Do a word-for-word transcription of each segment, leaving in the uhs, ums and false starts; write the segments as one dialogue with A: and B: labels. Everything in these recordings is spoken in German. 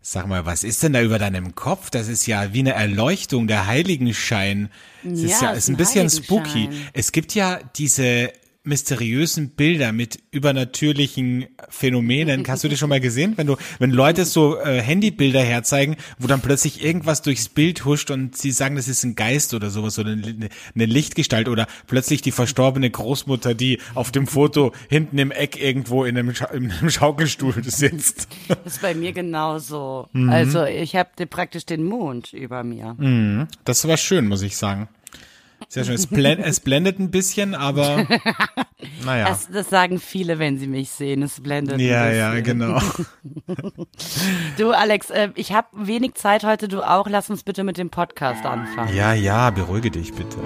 A: Sag mal, was ist denn da über deinem Kopf? Das ist ja wie eine Erleuchtung, der Heiligenschein. Es
B: Ja,
A: ist ja
B: ist
A: ist ein
B: ein
A: bisschen spooky.
B: Heiligenschein.
A: Es gibt ja diese mysteriösen Bilder mit übernatürlichen Phänomenen. Hast du die schon mal gesehen? Wenn du, wenn Leute so äh, Handybilder herzeigen, wo dann plötzlich irgendwas durchs Bild huscht und sie sagen, das ist ein Geist oder sowas oder eine, eine Lichtgestalt oder plötzlich die verstorbene Großmutter, die auf dem Foto hinten im Eck irgendwo in einem, Scha in einem Schaukelstuhl sitzt.
B: Das ist bei mir genauso. Mhm. Also ich habe praktisch den Mond über mir.
A: Mhm. Das war schön, muss ich sagen. Sehr schön. Es, blend, es blendet ein bisschen, aber naja.
B: Das, das sagen viele, wenn sie mich sehen. Es blendet
A: Ja,
B: ein bisschen.
A: ja, genau.
B: Du, Alex, äh, ich habe wenig Zeit heute, du auch. Lass uns bitte mit dem Podcast anfangen.
A: Ja, ja, beruhige dich bitte.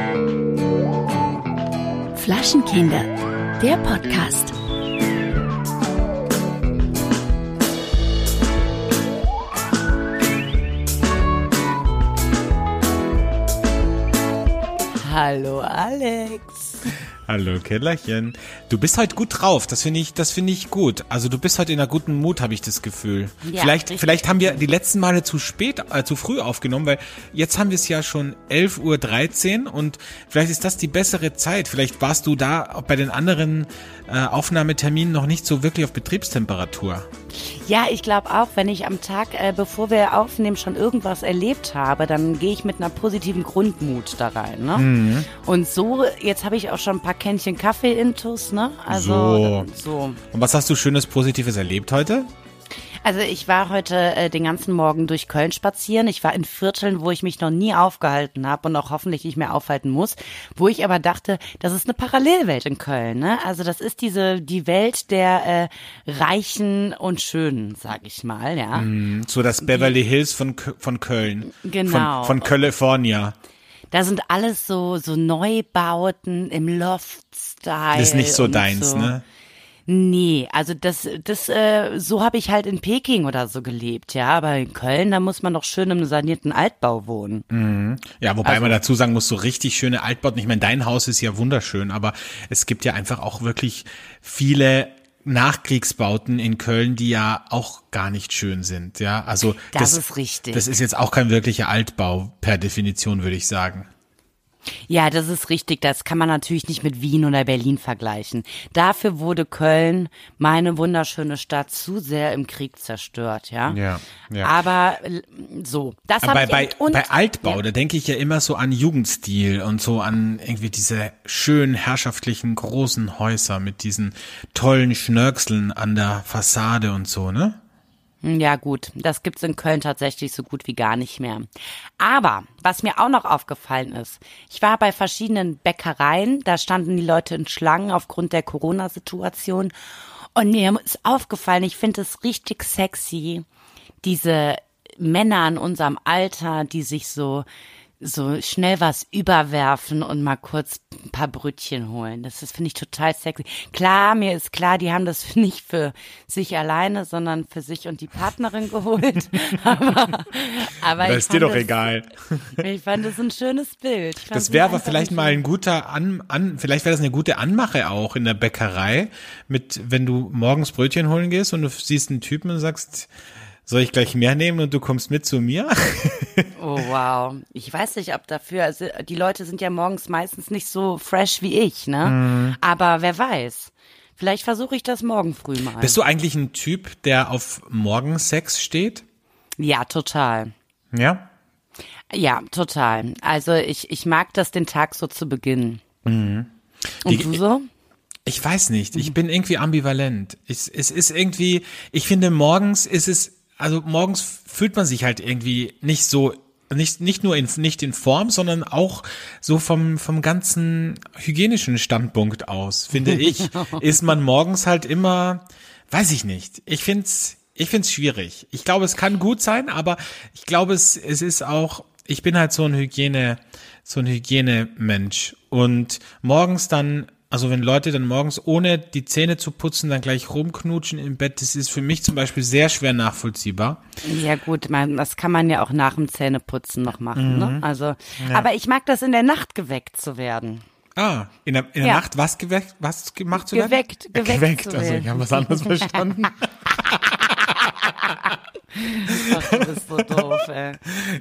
C: Flaschenkinder, der Podcast.
B: Hallo, Alex.
A: Hallo, Kellerchen. Du bist heute gut drauf. Das finde ich, das finde ich gut. Also du bist heute in einer guten Mut, habe ich das Gefühl.
B: Ja,
A: vielleicht,
B: richtig.
A: vielleicht haben wir die letzten Male zu spät, äh, zu früh aufgenommen, weil jetzt haben wir es ja schon elf Uhr dreizehn und vielleicht ist das die bessere Zeit. Vielleicht warst du da auch bei den anderen äh, Aufnahmeterminen noch nicht so wirklich auf Betriebstemperatur.
B: Ja, ich glaube auch, wenn ich am Tag, äh, bevor wir aufnehmen, schon irgendwas erlebt habe, dann gehe ich mit einer positiven Grundmut da rein. Ne? Mhm. Und so, jetzt habe ich auch schon ein paar Kännchen Kaffee intus, ne? Also
A: So.
B: so.
A: Und was hast du Schönes, Positives erlebt heute?
B: Also ich war heute äh, den ganzen Morgen durch Köln spazieren. Ich war in Vierteln, wo ich mich noch nie aufgehalten habe und auch hoffentlich nicht mehr aufhalten muss, wo ich aber dachte, das ist eine Parallelwelt in Köln. Ne? Also das ist diese die Welt der äh, Reichen und Schönen, sag ich mal. Ja.
A: Mm, so das Beverly Hills von Kö- von Köln.
B: Genau.
A: Von, von California.
B: Da sind alles so so Neubauten im Loft-Style.
A: Das ist nicht so
B: und
A: deins,
B: so.
A: ne?
B: Nee, also das, das, äh, so habe ich halt in Peking oder so gelebt, ja, aber in Köln, da muss man doch schön im sanierten Altbau wohnen.
A: Mhm. Ja, wobei
B: Also-
A: man dazu sagen muss, so richtig schöne Altbauten. Ich meine, dein Haus ist ja wunderschön, aber es gibt ja einfach auch wirklich viele Nachkriegsbauten in Köln, die ja auch gar nicht schön sind, ja. Also
B: Das ist richtig.
A: Das ist jetzt auch kein wirklicher Altbau per Definition, würde ich sagen.
B: Ja, das ist richtig, das kann man natürlich nicht mit Wien oder Berlin vergleichen. Dafür wurde Köln, meine wunderschöne Stadt, zu sehr im Krieg zerstört, ja.
A: Ja, ja.
B: Aber äh, so, das habe
A: bei,
B: ich
A: bei,
B: eben- und,
A: bei Altbau,
B: ja.
A: da denke ich ja immer so an Jugendstil und so an irgendwie diese schönen, herrschaftlichen, großen Häuser mit diesen tollen Schnörkeln an der Fassade und so, ne?
B: Ja gut, das gibt's in Köln tatsächlich so gut wie gar nicht mehr. Aber was mir auch noch aufgefallen ist, ich war bei verschiedenen Bäckereien, da standen die Leute in Schlangen aufgrund der Corona-Situation und mir ist aufgefallen, ich finde es richtig sexy, diese Männer in unserem Alter, die sich so so schnell was überwerfen und mal kurz ein paar Brötchen holen. Das ist, finde ich, total sexy. Klar, mir ist klar, die haben das nicht für sich alleine, sondern für sich und die Partnerin geholt. aber aber
A: Das
B: ich
A: ist dir
B: fand
A: doch
B: das,
A: egal.
B: Ich fand das ein schönes Bild. Ich fand
A: Das
B: es
A: wäre aber
B: einfach
A: vielleicht
B: ein
A: mal ein guter an, an vielleicht wäre das eine gute Anmache auch in der Bäckerei, mit wenn du morgens Brötchen holen gehst und du siehst einen Typen und sagst, soll ich gleich mehr nehmen und du kommst mit zu mir?
B: Oh wow. Ich weiß nicht, ob dafür, also die Leute sind ja morgens meistens nicht so fresh wie ich, ne?
A: Mhm.
B: Aber wer weiß. Vielleicht versuche ich das morgen früh mal.
A: Bist du eigentlich ein Typ, der auf Morgensex steht?
B: Ja, total.
A: Ja?
B: Ja, total. Also ich, ich mag das, den Tag so zu beginnen.
A: Mhm.
B: Und
A: Die-
B: du so?
A: Ich weiß nicht, ich bin irgendwie ambivalent. Ich, es ist irgendwie, ich finde morgens ist es, also morgens fühlt man sich halt irgendwie nicht so, nicht, nicht nur in, nicht in Form, sondern auch so vom, vom ganzen hygienischen Standpunkt aus, finde ich, ist man morgens halt immer, weiß ich nicht. Ich find's, ich find's schwierig. Ich glaube, es kann gut sein, aber ich glaube, es, es ist auch, ich bin halt so ein Hygiene, so ein Hygienemensch und morgens dann, also wenn Leute dann morgens ohne die Zähne zu putzen dann gleich rumknutschen im Bett, das ist für mich zum Beispiel sehr schwer nachvollziehbar.
B: Ja gut, man, das kann man ja auch nach dem Zähneputzen noch machen,
A: Mhm.
B: ne? Also, aber ich mag das in der Nacht geweckt zu werden.
A: Ah, in der, in der
B: Ja.
A: Nacht was geweckt, was gemacht zu werden?
B: Geweckt,
A: Äh,
B: geweckt
A: geweckt,
B: zu
A: also ich
B: werden.
A: habe was anderes verstanden.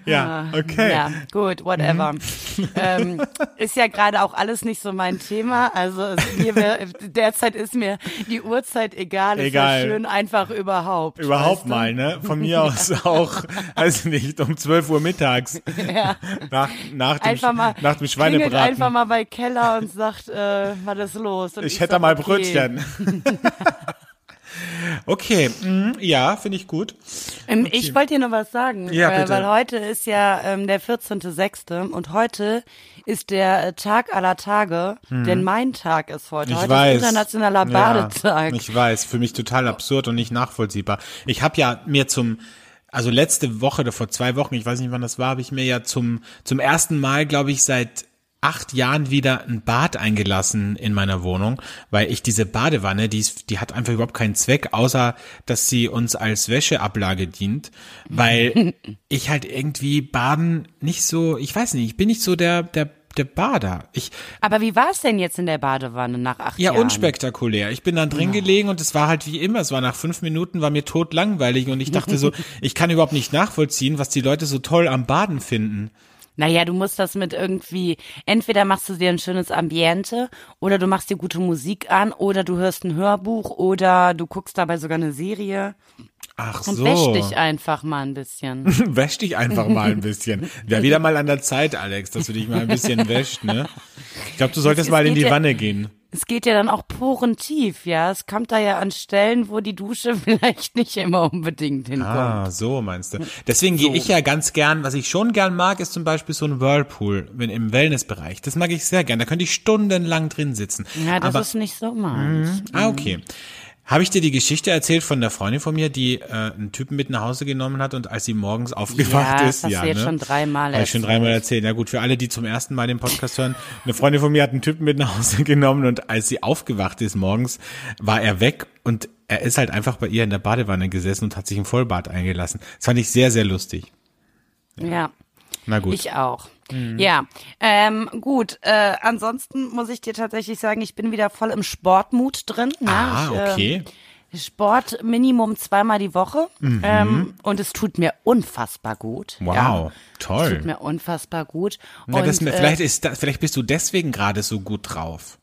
A: Ja, okay.
B: Ja, gut, whatever. Mhm. Ähm, ist ja gerade auch alles nicht so mein Thema. Also es, mir wär, derzeit ist mir die Uhrzeit egal.
A: Egal.
B: Ist ja schön einfach überhaupt.
A: Überhaupt
B: weißt du?
A: mal, ne? Von mir aus auch, also nicht, um zwölf Uhr mittags.
B: Ja.
A: Nach, nach dem,
B: einfach mal,
A: nach dem Schweinebraten.
B: Klingelt einfach mal bei Keller und sagt, äh, was ist los? Und
A: ich,
B: ich
A: hätte
B: sag,
A: mal
B: okay.
A: Brötchen. Okay, mm, ja, finde ich gut.
B: Ähm,
A: okay.
B: Ich wollte dir noch was sagen,
A: ja,
B: äh,
A: bitte.
B: weil heute ist ja ähm, der vierzehnte sechste und heute ist der äh, Tag aller Tage, hm. denn mein Tag ist heute.
A: Ich
B: heute
A: weiß.
B: ist internationaler Badetag.
A: Ja, ich weiß, für mich total absurd und nicht nachvollziehbar. Ich habe ja mir zum Also letzte Woche oder vor zwei Wochen, ich weiß nicht, wann das war, habe ich mir ja zum zum ersten Mal, glaube ich, seit acht Jahren wieder ein Bad eingelassen in meiner Wohnung, weil ich diese Badewanne, die ist, die hat einfach überhaupt keinen Zweck, außer dass sie uns als Wäscheablage dient, weil ich halt irgendwie Baden nicht so, ich weiß nicht, ich bin nicht so der der der Bader. Ich
B: Aber wie war es denn jetzt in der Badewanne nach acht
A: ja,
B: Jahren?
A: Ja, unspektakulär. Ich bin dann drin
B: Ja.
A: gelegen und es war halt wie immer. Es war nach fünf Minuten, war mir totlangweilig und ich dachte so, ich kann überhaupt nicht nachvollziehen, was die Leute so toll am Baden finden.
B: Naja, du musst das mit irgendwie, entweder machst du dir ein schönes Ambiente oder du machst dir gute Musik an oder du hörst ein Hörbuch oder du guckst dabei sogar eine Serie.
A: Ach
B: Und
A: so.
B: wäsch dich einfach mal ein bisschen.
A: Wäsch dich einfach mal ein bisschen. Wäre wieder mal an der Zeit, Alex, dass du dich mal ein bisschen wäscht, ne? Ich glaube, du solltest
B: Es- es
A: mal in
B: geht
A: die
B: ja-
A: Wanne gehen.
B: Es geht ja dann auch porentief, ja. Es kommt da ja an Stellen, wo die Dusche vielleicht nicht immer unbedingt hinkommt.
A: Ah, so meinst du. Deswegen gehe
B: So.
A: ich ja ganz gern, was ich schon gern mag, ist zum Beispiel so ein Whirlpool wenn im Wellnessbereich. Das mag ich sehr gern. Da könnte ich stundenlang drin sitzen.
B: Ja, das
A: Aber,
B: ist nicht so meins.
A: ah, okay. Habe ich dir die Geschichte erzählt von der Freundin von mir, die äh, einen Typen mit nach Hause genommen hat und als sie morgens aufgewacht
B: Ja,
A: ist,
B: das hast
A: ja,
B: du jetzt
A: ne?
B: schon dreimal
A: Habe ich schon
B: erzählt.
A: dreimal erzählt. Na gut, für alle, die zum ersten Mal den Podcast hören, eine Freundin von mir hat einen Typen mit nach Hause genommen und als sie aufgewacht ist morgens, war er weg und er ist halt einfach bei ihr in der Badewanne gesessen und hat sich im Vollbad eingelassen. Das fand ich sehr, sehr lustig.
B: Ja.
A: Na gut.
B: Ich auch. Ja, ähm, gut. Äh, ansonsten muss ich dir tatsächlich sagen, ich bin wieder voll im Sportmut drin. Ne?
A: ah,
B: ich,
A: okay.
B: Äh, Sport Minimum zweimal die Woche.
A: Mhm.
B: Ähm, und es tut mir unfassbar gut.
A: Wow,
B: ja. Es
A: toll.
B: tut mir unfassbar gut.
A: Na,
B: und,
A: das,
B: äh,
A: vielleicht ist das, vielleicht bist du deswegen gerade so gut drauf.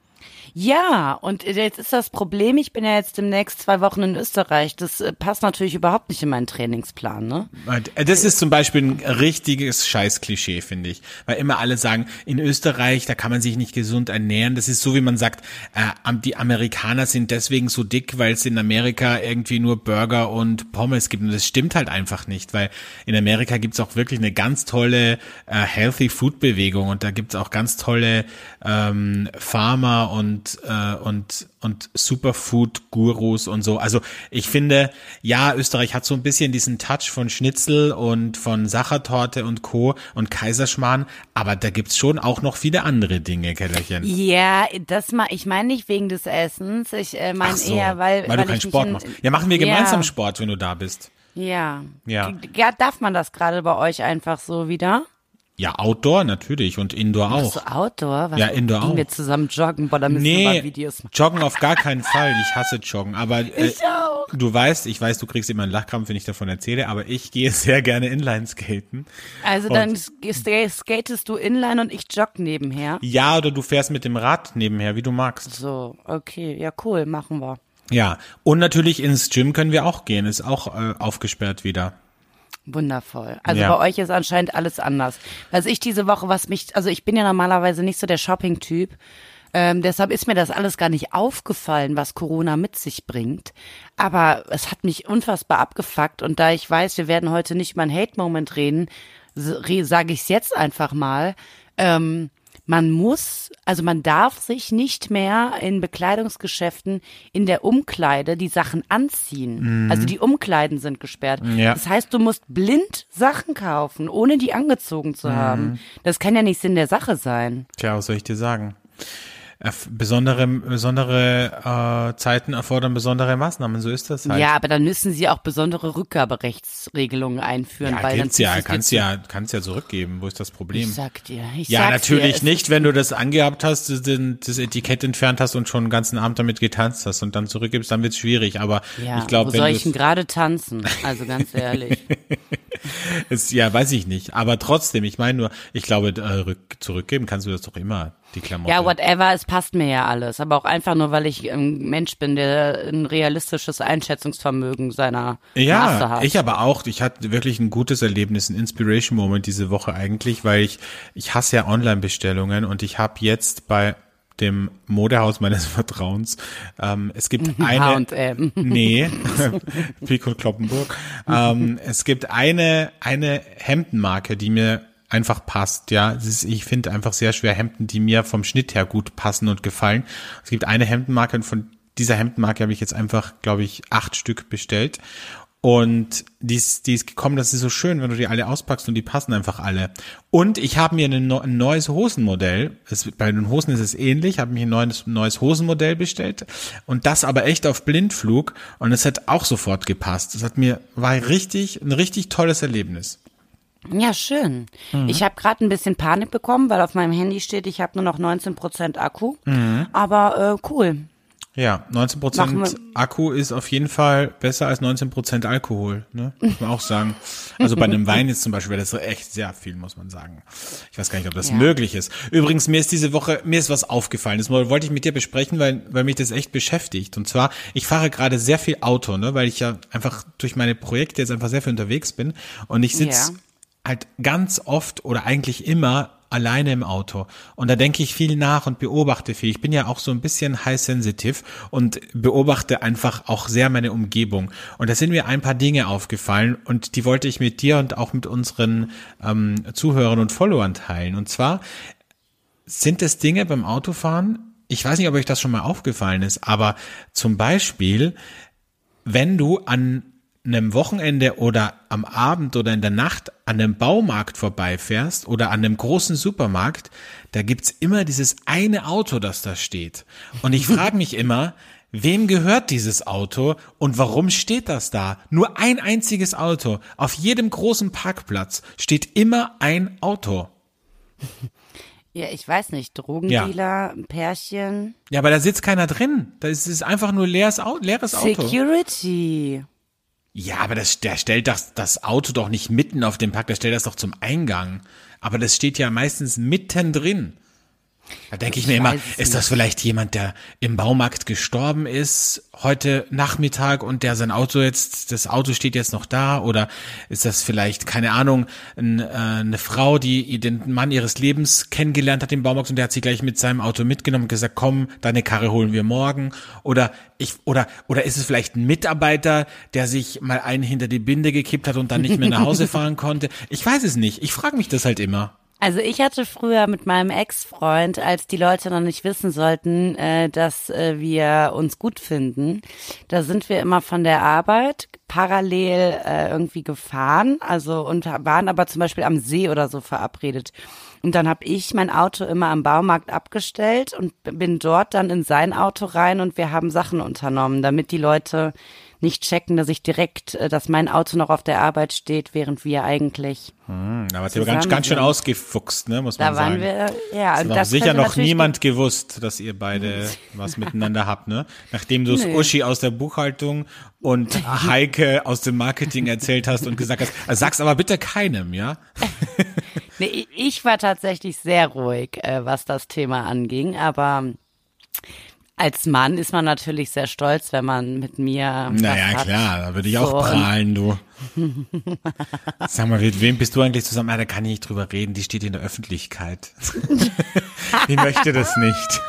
B: Ja, und jetzt ist das Problem, ich bin ja jetzt demnächst zwei Wochen in Österreich. Das äh, passt natürlich überhaupt nicht in meinen Trainingsplan, ne?
A: Das ist zum Beispiel ein richtiges Scheiß-Klischee, finde ich. Weil immer alle sagen, in Österreich, da kann man sich nicht gesund ernähren. Das ist so, wie man sagt, äh, die Amerikaner sind deswegen so dick, weil es in Amerika irgendwie nur Burger und Pommes gibt. Und das stimmt halt einfach nicht, weil in Amerika gibt's auch wirklich eine ganz tolle äh, Healthy-Food-Bewegung und da gibt's auch ganz tolle ähm, Farmer und äh, und und Superfood-Gurus und so. Also ich finde, ja, Österreich hat so ein bisschen diesen Touch von Schnitzel und von Sachertorte und Co. und Kaiserschmarrn, aber da gibt's schon auch noch viele andere Dinge, Kellerchen.
B: Ja, das mal, ich meine nicht wegen des Essens, ich äh, meine
A: Ach so,
B: eher, weil,
A: weil du keinen
B: ich nicht
A: Sport
B: in,
A: machst. Ja, machen wir
B: ja,
A: gemeinsam Sport, wenn du da bist.
B: Ja.
A: Ja.
B: ja. Darf man das gerade bei euch einfach so wieder?
A: Ja, Outdoor natürlich und Indoor
B: Ach
A: auch.
B: so, Outdoor? Was,
A: Ja, Indoor
B: gehen
A: auch.
B: wir zusammen joggen? Boah, da müssen wir mal
A: Nee,
B: Videos machen.
A: Joggen auf gar keinen Fall. Ich hasse Joggen. Aber äh,
B: Ich auch.
A: du weißt, ich weiß, du kriegst immer einen Lachkrampf, wenn ich davon erzähle, aber ich gehe sehr gerne Inline-Skaten.
B: Also dann sk- skatest du inline und ich jogg nebenher.
A: Ja, oder du fährst mit dem Rad nebenher, wie du magst.
B: So, okay, ja cool, machen wir.
A: Ja, und natürlich ins Gym können wir auch gehen, ist auch äh, aufgesperrt wieder.
B: Wundervoll. Also
A: Ja.
B: bei euch ist anscheinend alles anders. Was ich diese Woche, was mich, also ich bin ja normalerweise nicht so der Shopping-Typ. Ähm, deshalb ist mir das alles gar nicht aufgefallen, was Corona mit sich bringt. Aber es hat mich unfassbar abgefuckt. Und da ich weiß, wir werden heute nicht über einen Hate-Moment reden, re- sage ich es jetzt einfach mal. Ähm, man muss, also man darf sich nicht mehr in Bekleidungsgeschäften in der Umkleide die Sachen anziehen. Also die Umkleiden sind gesperrt.
A: Ja.
B: Das heißt, du musst blind Sachen kaufen, ohne die angezogen zu haben. Das kann ja nicht Sinn der Sache sein.
A: Tja, was soll ich dir sagen? Erf- Besondere, besondere äh, Zeiten erfordern besondere Maßnahmen, so ist das halt.
B: Ja, aber dann müssen sie auch besondere Rückgaberechtsregelungen einführen.
A: Ja,
B: weil
A: gibt's
B: dann
A: ja,
B: ziehst du
A: kannst
B: dir
A: ja, kannst ja zurückgeben. Wo ist das Problem?
B: Ich sag dir, ich
A: Ja,
B: sag's
A: natürlich
B: dir, es
A: nicht, wenn du das angehabt hast, das, das Etikett entfernt hast und schon den ganzen Abend damit getanzt hast und dann zurückgibst, dann wird's schwierig. Aber
B: Ja,
A: ich glaube,
B: wo
A: wenn
B: soll
A: du
B: ich denn gerade tanzen? Also ganz ehrlich.
A: Es, ja, weiß ich nicht. Aber trotzdem, ich meine nur, ich glaube, äh, rück, zurückgeben kannst du das doch immer, die Klamotten.
B: Ja, whatever, es passt mir ja alles. Aber auch einfach nur, weil ich ein Mensch bin, der ein realistisches Einschätzungsvermögen seiner
A: ja,
B: Maße hat.
A: Ich aber auch. Ich hatte wirklich ein gutes Erlebnis, ein Inspiration-Moment diese Woche eigentlich, weil ich, ich hasse ja Online-Bestellungen und ich habe jetzt bei dem Modehaus meines Vertrauens. Ähm, es gibt eine,
B: H und M.
A: nee, Pik und Kloppenburg. Ähm, es gibt eine, eine Hemdenmarke, die mir einfach passt, ja. Es ist, ich finde einfach sehr schwer Hemden, die mir vom Schnitt her gut passen und gefallen. Es gibt eine Hemdenmarke und von dieser Hemdenmarke habe ich jetzt einfach, glaube ich, acht Stück bestellt. Und die ist, die ist gekommen, das ist so schön, wenn du die alle auspackst und die passen einfach alle. Und ich habe mir ein, ein neues Hosenmodell, es, bei den Hosen ist es ähnlich, habe mir ein neues, neues Hosenmodell bestellt und das aber echt auf Blindflug und es hat auch sofort gepasst. Das hat mir, war richtig, ein richtig tolles Erlebnis.
B: Ja, schön. Mhm. Ich habe gerade ein bisschen Panik bekommen, weil auf meinem Handy steht, ich habe nur noch neunzehn Prozent Akku. Mhm. Aber äh, cool.
A: Ja, neunzehn Prozent Akku ist auf jeden Fall besser als neunzehn Prozent Alkohol, ne? Muss man auch sagen. Also bei einem Wein jetzt zum Beispiel wäre das so echt sehr viel, muss man sagen. Ich weiß gar nicht, ob das ja. möglich ist. Übrigens, mir ist diese Woche, mir ist was aufgefallen. Das wollte ich mit dir besprechen, weil, weil mich das echt beschäftigt. Und zwar, ich fahre gerade sehr viel Auto, ne? Weil ich ja einfach durch meine Projekte jetzt einfach sehr viel unterwegs bin. Und ich sitze ja. halt ganz oft oder eigentlich immer alleine im Auto. Und da denke ich viel nach und beobachte viel. Ich bin ja auch so ein bisschen high sensitive und beobachte einfach auch sehr meine Umgebung. Und da sind mir ein paar Dinge aufgefallen und die wollte ich mit dir und auch mit unseren ähm, Zuhörern und Followern teilen. Und zwar sind es Dinge beim Autofahren, ich weiß nicht, ob euch das schon mal aufgefallen ist, aber zum Beispiel, wenn du an einem Wochenende oder am Abend oder in der Nacht an einem Baumarkt vorbeifährst oder an einem großen Supermarkt, da gibt's immer dieses eine Auto, das da steht. Und ich frage mich immer, wem gehört dieses Auto und warum steht das da? Nur ein einziges Auto. Auf jedem großen Parkplatz steht immer ein Auto.
B: Ja, ich weiß nicht, Drogendealer, ja. Pärchen.
A: Ja, aber da sitzt keiner drin. Da ist es einfach nur leeres Auto. Leeres Auto.
B: Security.
A: Ja, aber das, der stellt das, das Auto doch nicht mitten auf dem Park, der stellt das doch zum Eingang. Aber das steht ja meistens mittendrin. Da denke ich, ich mir immer, ist das vielleicht jemand, der im Baumarkt gestorben ist heute Nachmittag und der sein Auto jetzt, das Auto steht jetzt noch da? Oder ist das vielleicht, keine Ahnung, ein, äh, eine Frau, die den Mann ihres Lebens kennengelernt hat im Baumarkt und der hat sie gleich mit seinem Auto mitgenommen und gesagt, komm, deine Karre holen wir morgen? Oder ich, oder, oder ist es vielleicht ein Mitarbeiter, der sich mal einen hinter die Binde gekippt hat und dann nicht mehr nach Hause fahren konnte? Ich weiß es nicht. Ich frage mich das halt immer.
B: Also ich hatte früher mit meinem Ex-Freund, als die Leute noch nicht wissen sollten, äh, dass äh, wir uns gut finden, da sind wir immer von der Arbeit parallel äh, irgendwie gefahren, also und waren aber zum Beispiel am See oder so verabredet. Und dann habe ich mein Auto immer am Baumarkt abgestellt und bin dort dann in sein Auto rein und wir haben Sachen unternommen, damit die Leute nicht checken, dass ich direkt, dass mein Auto noch auf der Arbeit steht, während wir eigentlich
A: hm, da wart ihr ganz, ganz schön ausgefuchst, ne, muss man
B: da waren
A: sagen.
B: Wir, ja,
A: das hat das sicher noch niemand gewusst, dass ihr beide was miteinander habt, ne? Nachdem du es Uschi aus der Buchhaltung und Heike aus dem Marketing erzählt hast und gesagt hast, also sag's aber bitte keinem, ja?
B: Nee, ich war tatsächlich sehr ruhig, äh, was das Thema anging, aber als Mann ist man natürlich sehr stolz, wenn man mit mir
A: Naja,
B: hat.
A: Klar, da würde ich
B: so,
A: auch prahlen, du. Sag mal, mit wem bist du eigentlich zusammen? Ah, da kann ich nicht drüber reden, die steht in der Öffentlichkeit. Ich möchte das nicht.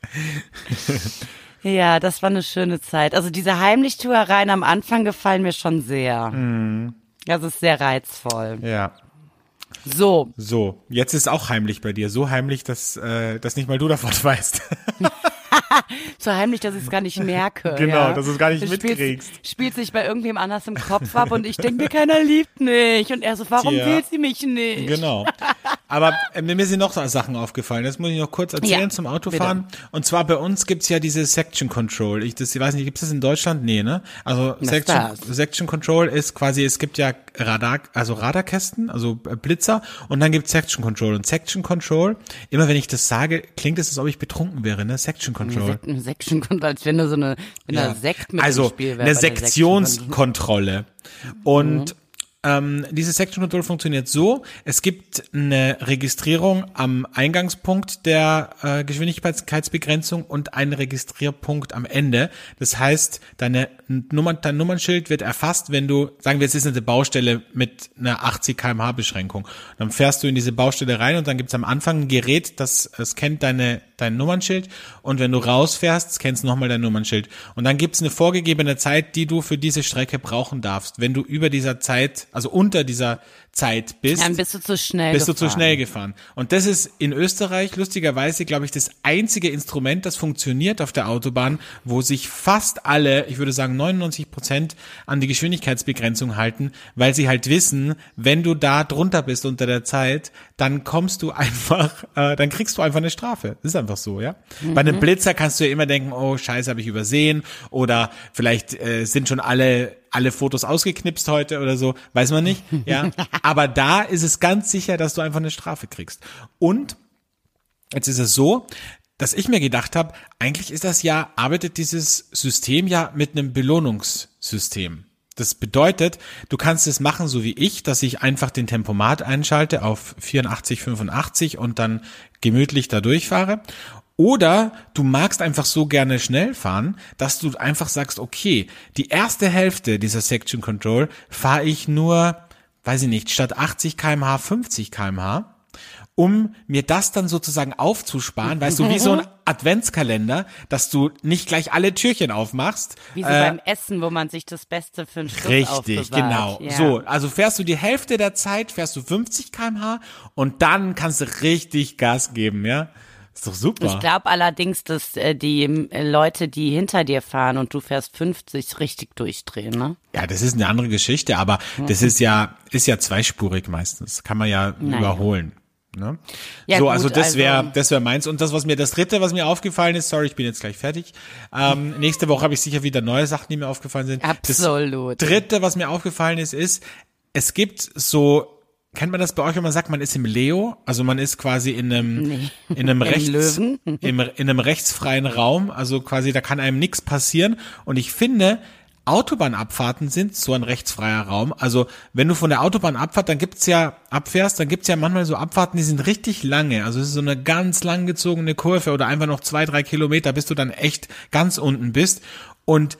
B: Ja, das war eine schöne Zeit. Also diese Heimlichtuereien am Anfang gefallen mir schon sehr.
A: Mm.
B: Das ist sehr reizvoll.
A: Ja.
B: So.
A: So, jetzt ist auch heimlich bei dir. So heimlich, dass, äh, dass nicht mal du davon weißt.
B: So heimlich, dass ich es gar nicht merke.
A: Genau,
B: ja.
A: dass du es gar nicht
B: das
A: mitkriegst.
B: Spielt, spielt sich bei irgendwem anders im Kopf ab und ich denke mir, keiner liebt mich. Und er so, warum
A: Tja.
B: will sie mich nicht?
A: Genau. Aber äh, mir sind noch so Sachen aufgefallen. Das muss ich noch kurz erzählen
B: Ja,
A: zum Autofahren. Bitte. Und zwar bei uns gibt's ja diese Section Control. Ich, das, ich weiß nicht, gibt's das in Deutschland? Nee, ne? Also Section, Section Control ist quasi, es gibt ja Radar, also Radarkästen, also Blitzer und dann gibt's Section Control. Und Section Control, immer wenn ich das sage, klingt es, als ob ich betrunken wäre, ne? Section Control.
B: Eine Section Control, als wenn du so eine, wenn
A: ja.
B: da Sekt mit
A: also
B: im Spiel wäre.
A: eine Sektionskontrolle. Und
B: mhm.
A: ähm, diese Section Control funktioniert so, es gibt eine Registrierung am Eingangspunkt der äh, Geschwindigkeitsbegrenzung und einen Registrierpunkt am Ende. Das heißt, deine Nummer, dein Nummernschild wird erfasst, wenn du, sagen wir, es ist eine Baustelle mit einer achtzig Kilometer pro Stunde Beschränkung. Dann fährst du in diese Baustelle rein und dann gibt's am Anfang ein Gerät, das scannt deine dein Nummernschild und wenn du rausfährst, scannst nochmal dein Nummernschild. Und dann gibt's eine vorgegebene Zeit, die du für diese Strecke brauchen darfst. Wenn du über dieser Zeit, also unter dieser Zeit bist,
B: dann bist du zu schnell
A: bist
B: gefahren.
A: du zu schnell gefahren. Und das ist in Österreich lustigerweise, glaube ich, das einzige Instrument, das funktioniert auf der Autobahn, wo sich fast alle, ich würde sagen neunundneunzig Prozent an die Geschwindigkeitsbegrenzung halten, weil sie halt wissen, wenn du da drunter bist unter der Zeit, dann kommst du einfach, äh, dann kriegst du einfach eine Strafe. Das ist einfach so, ja. Mhm. Bei einem Blitzer kannst du ja immer denken, oh Scheiße, habe ich übersehen oder vielleicht äh, sind schon alle alle Fotos ausgeknipst heute oder so, weiß man nicht, ja. Aber da ist es ganz sicher, dass du einfach eine Strafe kriegst. Und jetzt ist es so, dass ich mir gedacht habe, eigentlich ist das ja, arbeitet dieses System ja mit einem Belohnungssystem. Das bedeutet, du kannst es machen, so wie ich, dass ich einfach den Tempomat einschalte auf vierundachtzig, fünfundachtzig und dann gemütlich da durchfahre. Oder du magst einfach so gerne schnell fahren, dass du einfach sagst, okay, die erste Hälfte dieser Section Control fahre ich nur, weiß ich nicht, statt achtzig Kilometer pro Stunde fünfzig Kilometer pro Stunde, um mir das dann sozusagen aufzusparen, weißt du, wie so ein Adventskalender, dass du nicht gleich alle Türchen aufmachst.
B: Wie so
A: äh,
B: beim Essen, wo man sich das Beste für einen Schluss
A: Richtig,
B: aufbewahrt.
A: genau.
B: Ja.
A: So, also fährst du die Hälfte der Zeit, fährst du fünfzig Kilometer pro Stunde und dann kannst du richtig Gas geben, ja. Ist doch super.
B: Ich glaube allerdings, dass äh, die äh, Leute, die hinter dir fahren und du fährst fünfzig, richtig durchdrehen, ne?
A: Ja, das ist eine andere Geschichte, aber mhm. das ist ja ist ja zweispurig meistens. Kann man ja naja. überholen. Ne?
B: Ja,
A: so,
B: gut,
A: also das wäre
B: also,
A: das wäre meins. Und das, was mir das dritte, was mir aufgefallen ist, sorry, ich bin jetzt gleich fertig. Ähm, nächste Woche habe ich sicher wieder neue Sachen, die mir aufgefallen sind.
B: Absolut.
A: Das dritte, was mir aufgefallen ist, ist, es gibt so, kennt man das bei euch, wenn man sagt, man ist im Leo? Also man ist quasi in einem, nee. in einem rechts, im, in einem rechtsfreien Raum. Also quasi, da kann einem nichts passieren. Und ich finde, Autobahnabfahrten sind so ein rechtsfreier Raum. Also wenn du von der Autobahn abfährst, dann gibt's ja, abfährst, dann gibt's ja manchmal so Abfahrten, die sind richtig lange. Also es ist so eine ganz langgezogene Kurve oder einfach noch zwei, drei Kilometer, bis du dann echt ganz unten bist. Und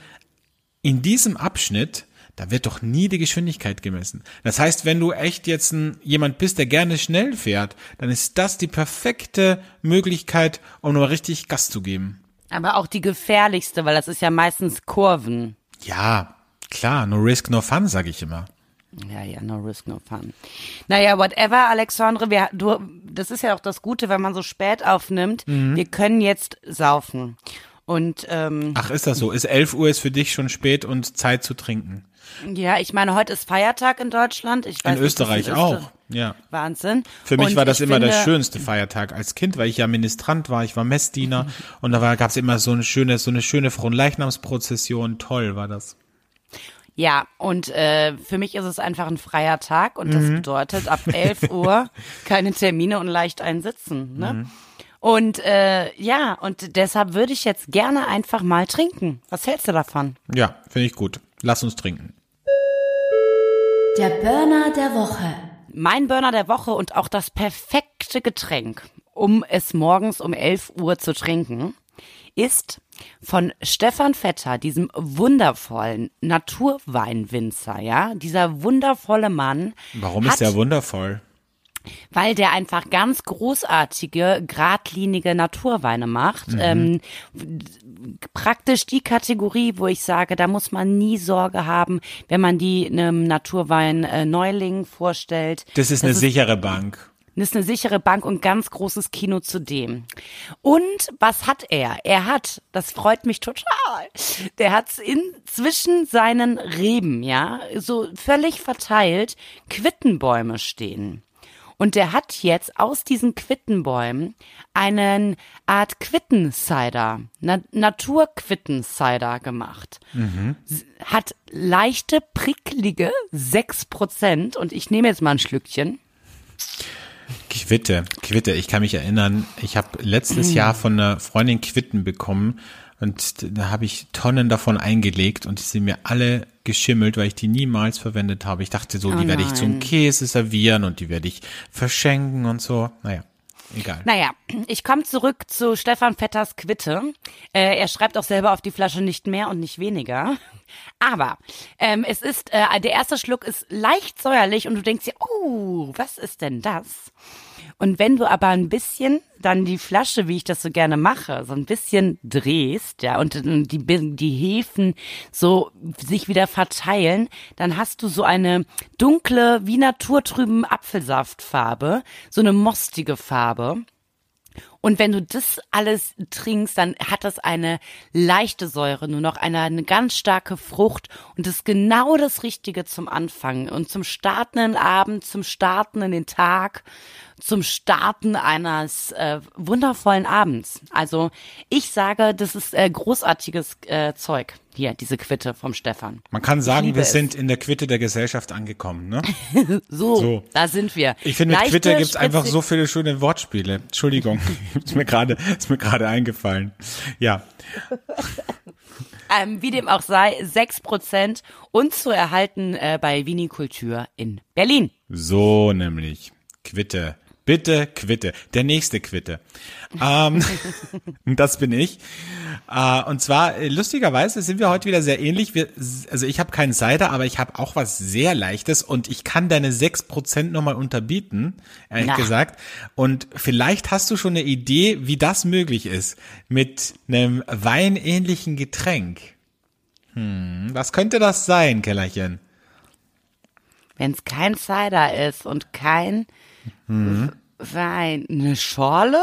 A: in diesem Abschnitt, da wird doch nie die Geschwindigkeit gemessen. Das heißt, wenn du echt jetzt ein, jemand bist, der gerne schnell fährt, dann ist das die perfekte Möglichkeit, um nur richtig Gas zu geben.
B: Aber auch die gefährlichste, weil das ist ja meistens Kurven.
A: Ja, klar, no risk, no fun, sag ich immer.
B: Ja, ja, no risk, no fun. Naja, whatever, Alexandre, wir, du, das ist ja auch das Gute, wenn man so spät aufnimmt. Mhm. Wir können jetzt saufen. Und, ähm,
A: Ach, ist das so? Ist elf Uhr ist für dich schon spät und Zeit zu trinken?
B: Ja, ich meine, heute ist Feiertag in Deutschland. Ich weiß
A: in Österreich
B: nicht,
A: auch, ja.
B: Wahnsinn.
A: Für mich
B: und
A: war das immer
B: finde,
A: der schönste Feiertag als Kind, weil ich ja Ministrant war, ich war Messdiener und da gab es immer so eine schöne, so eine schöne Fronleichnamsprozession. Toll war das.
B: Ja, und äh, für mich ist es einfach ein freier Tag und das mhm. bedeutet ab elf Uhr keine Termine und leicht einsitzen, ne? Mhm. Und äh, ja, und deshalb würde ich jetzt gerne einfach mal trinken. Was hältst du davon?
A: Ja, finde ich gut. Lass uns trinken.
C: Der Burner der Woche.
B: Mein Burner der Woche und auch das perfekte Getränk, um es morgens um elf Uhr zu trinken, ist von Stefan Vetter, diesem wundervollen Naturweinwinzer, ja, dieser wundervolle Mann.
A: Warum ist der wundervoll?
B: Weil der einfach ganz großartige, geradlinige Naturweine macht. Mhm. Ähm, praktisch die Kategorie, wo ich sage, da muss man nie Sorge haben, wenn man die einem Naturwein äh, Neuling vorstellt.
A: Das ist das eine ist, sichere Bank.
B: Das ist eine sichere Bank und ganz großes Kino zudem. Und was hat er? Er hat, das freut mich total, der hat inzwischen seinen Reben, ja, so völlig verteilt Quittenbäume stehen. Und der hat jetzt aus diesen Quittenbäumen einen Art Quittencider, Na- Naturquittencider gemacht. Mhm. Hat leichte, pricklige sechs Prozent und ich nehme jetzt mal ein Schlückchen.
A: Quitte, Quitte, ich kann mich erinnern, ich habe letztes mhm. Jahr von einer Freundin Quitten bekommen und da habe ich Tonnen davon eingelegt und die sind mir alle geschimmelt, weil ich die niemals verwendet habe. Ich dachte so,
B: Oh
A: die werde ich
B: nein.
A: zum Käse servieren und die werde ich verschenken und so. Naja, egal.
B: Naja, ich komme zurück zu Stefan Vetters Quitte. Äh, er schreibt auch selber auf die Flasche nicht mehr und nicht weniger. Aber ähm, es ist, äh, der erste Schluck ist leicht säuerlich und du denkst dir, oh, was ist denn das? Und wenn du aber ein bisschen dann die Flasche, wie ich das so gerne mache, so ein bisschen drehst, ja, und die, die Hefen so sich wieder verteilen, dann hast du so eine dunkle, wie naturtrüben Apfelsaftfarbe, so eine mostige Farbe. Und wenn du das alles trinkst, dann hat das eine leichte Säure, nur noch eine, eine ganz starke Frucht und das ist genau das Richtige zum Anfang und zum Starten in den Abend, zum Starten in den Tag, zum Starten eines äh, wundervollen Abends. Also ich sage, das ist äh, großartiges äh, Zeug. Hier, diese Quitte vom Stefan.
A: Man kann
B: Ich
A: sagen,
B: liebe
A: wir
B: es.
A: sind in der Quitte der Gesellschaft angekommen, ne?
B: So,
A: So.
B: da sind wir.
A: Ich finde, mit
B: Leichte,
A: Quitte gibt's einfach
B: spritzig-
A: so viele schöne Wortspiele. Entschuldigung, ist mir gerade, ist mir gerade eingefallen. Ja,
B: Ähm, wie dem auch sei, sechs Prozent und zu erhalten äh, bei Vinikultur in Berlin.
A: so nämlich. Quitte. Bitte Quitte. Der nächste Quitte. Ähm, das bin ich. Äh, und zwar, äh, lustigerweise sind wir heute wieder sehr ähnlich. Wir, also ich habe keinen Cider, aber ich habe auch was sehr Leichtes und ich kann deine sechs Prozent nochmal unterbieten, ehrlich
B: Na.
A: gesagt. Und vielleicht hast du schon eine Idee, wie das möglich ist mit einem weinähnlichen Getränk. Hm, was könnte das sein, Kellerchen?
B: Wenn es kein Cider ist und kein
A: Mhm.
B: Wein, eine Schorle?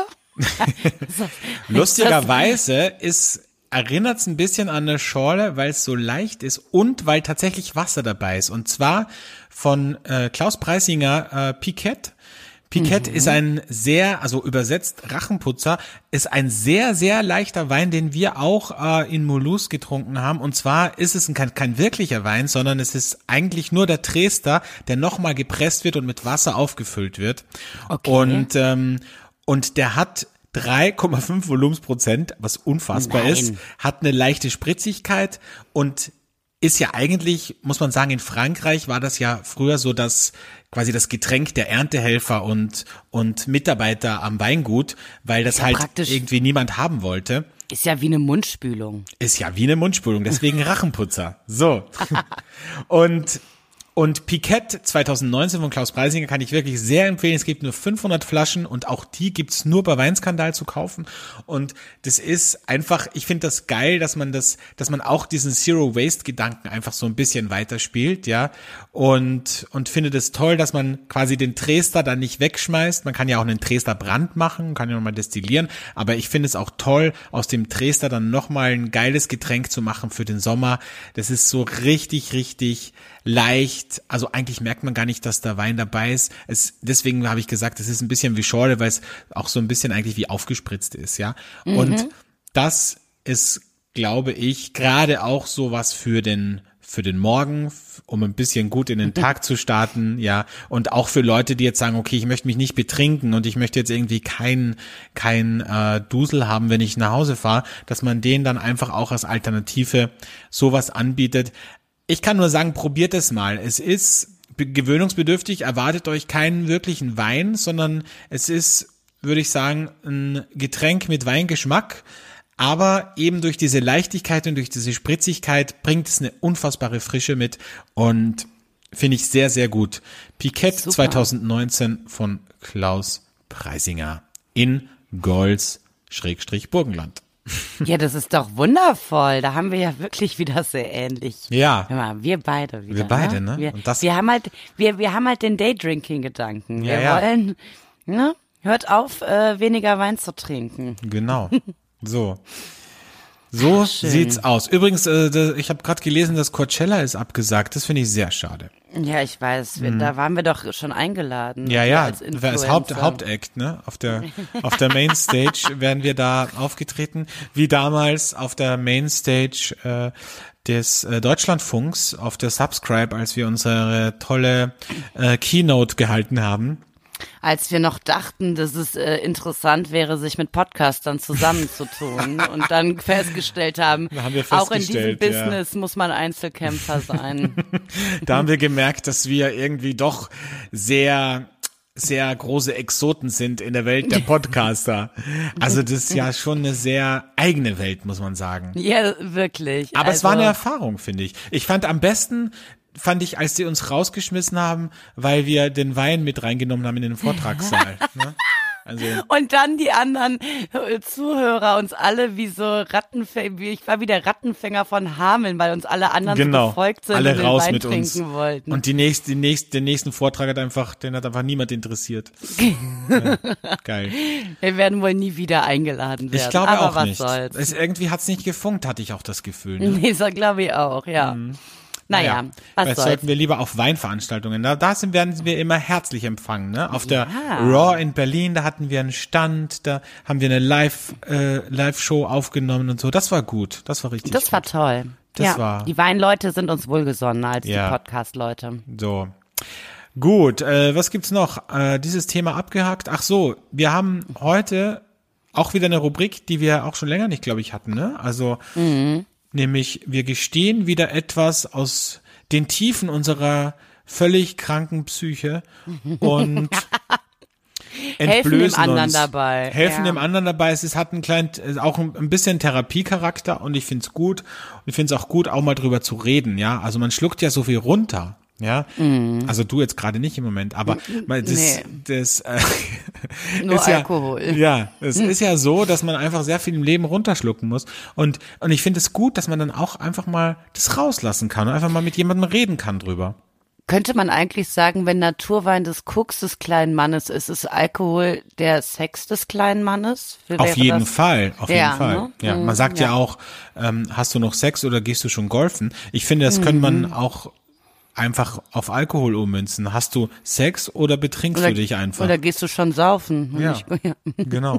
A: Lustigerweise ist, erinnert es ein bisschen an eine Schorle, weil es so leicht ist und weil tatsächlich Wasser dabei ist. Und zwar von äh, Klaus Preisinger äh, Piquet. Piquet
B: Mhm.
A: ist ein sehr, also übersetzt Rachenputzer, ist ein sehr, sehr leichter Wein, den wir auch äh, in Mulhouse getrunken haben. Und zwar ist es ein, kein, kein wirklicher Wein, sondern es ist eigentlich nur der Dresdner, der nochmal gepresst wird und mit Wasser aufgefüllt wird.
B: Okay.
A: Und, ähm, und der hat drei Komma fünf Volumensprozent, was unfassbar
B: Nein.
A: ist, hat eine leichte Spritzigkeit und ist ja eigentlich, muss man sagen, in Frankreich war das ja früher so, dass quasi das Getränk der Erntehelfer und und Mitarbeiter am Weingut, weil das
B: Ja,
A: halt
B: praktisch.
A: irgendwie niemand haben wollte.
B: Ist ja wie eine Mundspülung.
A: Ist ja wie eine Mundspülung, deswegen Rachenputzer. So. Und Und Piquet zwanzig neunzehn von Klaus Preisinger kann ich wirklich sehr empfehlen. Es gibt nur fünfhundert Flaschen und auch die gibt's nur bei Weinskandal zu kaufen. Und das ist einfach, ich finde das geil, dass man das, dass man auch diesen Zero-Waste-Gedanken einfach so ein bisschen weiterspielt, ja. Und, und finde das toll, dass man quasi den Dresdner dann nicht wegschmeißt. Man kann ja auch einen Dresdner Brand machen, kann ja nochmal destillieren. Aber ich finde es auch toll, aus dem Dresdner dann nochmal ein geiles Getränk zu machen für den Sommer. Das ist so richtig, richtig leicht, also eigentlich merkt man gar nicht, dass da Wein dabei ist. Es, deswegen habe ich gesagt, es ist ein bisschen wie Schorle, weil es auch so ein bisschen eigentlich wie aufgespritzt ist, ja. Mhm. Und das ist, glaube ich, gerade auch so was für den für den Morgen, um ein bisschen gut in den Tag zu starten, ja, und auch für Leute, die jetzt sagen, okay, ich möchte mich nicht betrinken und ich möchte jetzt irgendwie kein kein äh, Dusel haben, wenn ich nach Hause fahre, dass man denen dann einfach auch als Alternative sowas anbietet. Ich kann nur sagen, probiert es mal. Es ist gewöhnungsbedürftig, erwartet euch keinen wirklichen Wein, sondern es ist, würde ich sagen, ein Getränk mit Weingeschmack, aber eben durch diese Leichtigkeit und durch diese Spritzigkeit bringt es eine unfassbare Frische mit und finde ich sehr, sehr gut. Piquet
B: Super.
A: zwanzig neunzehn von Klaus Preisinger in Golz-Burgenland.
B: Ja, das ist doch wundervoll. Da haben wir ja wirklich wieder sehr ähnlich.
A: Ja.
B: Hör mal, wir beide wieder.
A: Wir beide, ne?
B: Wir,
A: Und das-
B: wir haben halt, wir, wir haben halt den Daydrinking-Gedanken.
A: Ja,
B: wir
A: ja.
B: wollen, ne? Hört auf, äh, weniger Wein zu trinken.
A: Genau. So. So
B: Ach, schön.
A: sieht's aus. Übrigens, äh, da- ich habe gerade gelesen, dass Coachella ist abgesagt. Das finde ich sehr schade.
B: Ja, ich weiß, wir, da waren wir doch schon eingeladen.
A: Mhm. Ja,
B: wir
A: ja,
B: als
A: als, als Haupt,
B: Influencer.
A: Hauptact, ne? Auf der auf der Mainstage werden wir da aufgetreten, wie damals auf der Mainstage äh, des äh, Deutschlandfunks auf der Subscribe, als wir unsere tolle äh, Keynote gehalten haben.
B: als wir noch dachten, dass es äh, interessant wäre, sich mit Podcastern zusammenzutun und dann festgestellt haben,
A: Da haben wir
B: auch in diesem
A: festgestellt,
B: Business muss man Einzelkämpfer sein.
A: Da haben wir gemerkt, dass wir irgendwie doch sehr sehr große Exoten sind in der Welt der Podcaster. Also das ist ja schon eine sehr eigene Welt, muss man sagen.
B: Ja, wirklich.
A: Aber
B: also,
A: es war eine Erfahrung, finde ich. Ich fand am besten, fand ich, als die uns rausgeschmissen haben, weil wir den Wein mit reingenommen haben in den Vortragssaal. Ne? Also
B: und dann die anderen äh, Zuhörer uns alle wie so Rattenfänger, ich war wie der Rattenfänger von Hameln, weil uns alle anderen
A: genau,
B: so gefolgt sind
A: alle
B: und den
A: raus
B: Wein
A: mit
B: trinken
A: uns.
B: wollten.
A: Und die nächste, die nächste, den nächsten Vortrag hat einfach, den hat einfach niemand interessiert. Ja, geil.
B: Wir werden wohl nie wieder eingeladen werden.
A: Ich glaube
B: aber
A: auch
B: was
A: nicht.
B: Soll's.
A: Es, irgendwie hat's nicht gefunkt, hatte ich auch das Gefühl. Ne?
B: Nee, so glaube ich auch, ja. Mhm. Naja,
A: naja,
B: was
A: vielleicht
B: soll's.
A: sollten wir lieber auf Weinveranstaltungen. Da, da sind, werden wir immer herzlich empfangen. Ne? Auf der Raw in Berlin, da hatten wir einen Stand, da haben wir eine Live, äh, Live-Show aufgenommen und so. Das war gut. Das war richtig
B: Das
A: gut.
B: war toll.
A: Das
B: ja,
A: war-
B: die Weinleute sind uns wohlgesonnener als
A: Ja.
B: die Podcast-Leute.
A: So. Gut, äh, was gibt's noch? Äh, dieses Thema abgehakt. Ach so, wir haben heute auch wieder eine Rubrik, die wir auch schon länger nicht, glaube ich, hatten. Ne? Also
B: Mhm.
A: nämlich wir gestehen wieder etwas aus den Tiefen unserer völlig kranken Psyche und
B: Helfen dem
A: entblößen
B: anderen
A: uns.
B: dabei.
A: Helfen
B: Ja.
A: dem anderen dabei. Es ist, hat einen kleinen, äh, auch ein, ein bisschen Therapiecharakter und ich find's gut. Und ich find's auch gut, auch mal drüber zu reden. Ja, also man schluckt ja so viel runter. Ja, also du jetzt gerade nicht im Moment, aber mal das,
B: Nee.
A: das äh,
B: Nur
A: ist ja,
B: Alkohol.
A: Ja, es ist ja so, dass man einfach sehr viel im Leben runterschlucken muss und und ich finde es gut, dass man dann auch einfach mal das rauslassen kann und einfach mal mit jemandem reden kann drüber.
B: Könnte man eigentlich sagen, wenn Naturwein des Koks des kleinen Mannes ist, ist Alkohol der Sex des kleinen Mannes? Wie
A: Auf
B: wäre
A: jeden
B: das?
A: Fall, auf
B: Ja,
A: jeden Fall.
B: ne?
A: Ja, man
B: Mhm,
A: sagt ja,
B: ja.
A: auch, ähm, hast du noch Sex oder gehst du schon golfen? Ich finde, das könnte
B: Mhm.
A: man auch einfach auf Alkohol ummünzen. Hast du Sex oder betrinkst
B: Oder,
A: du dich einfach?
B: oder gehst du schon saufen? Und
A: Ja.
B: ich- ja.
A: Genau.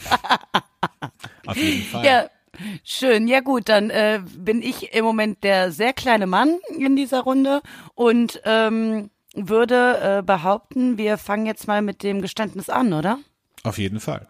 A: Auf jeden Fall.
B: Ja, schön. Ja gut, dann äh, bin ich im Moment der sehr kleine Mann in dieser Runde und ähm, würde äh, behaupten, wir fangen jetzt mal mit dem Geständnis an, oder?
A: Auf jeden Fall.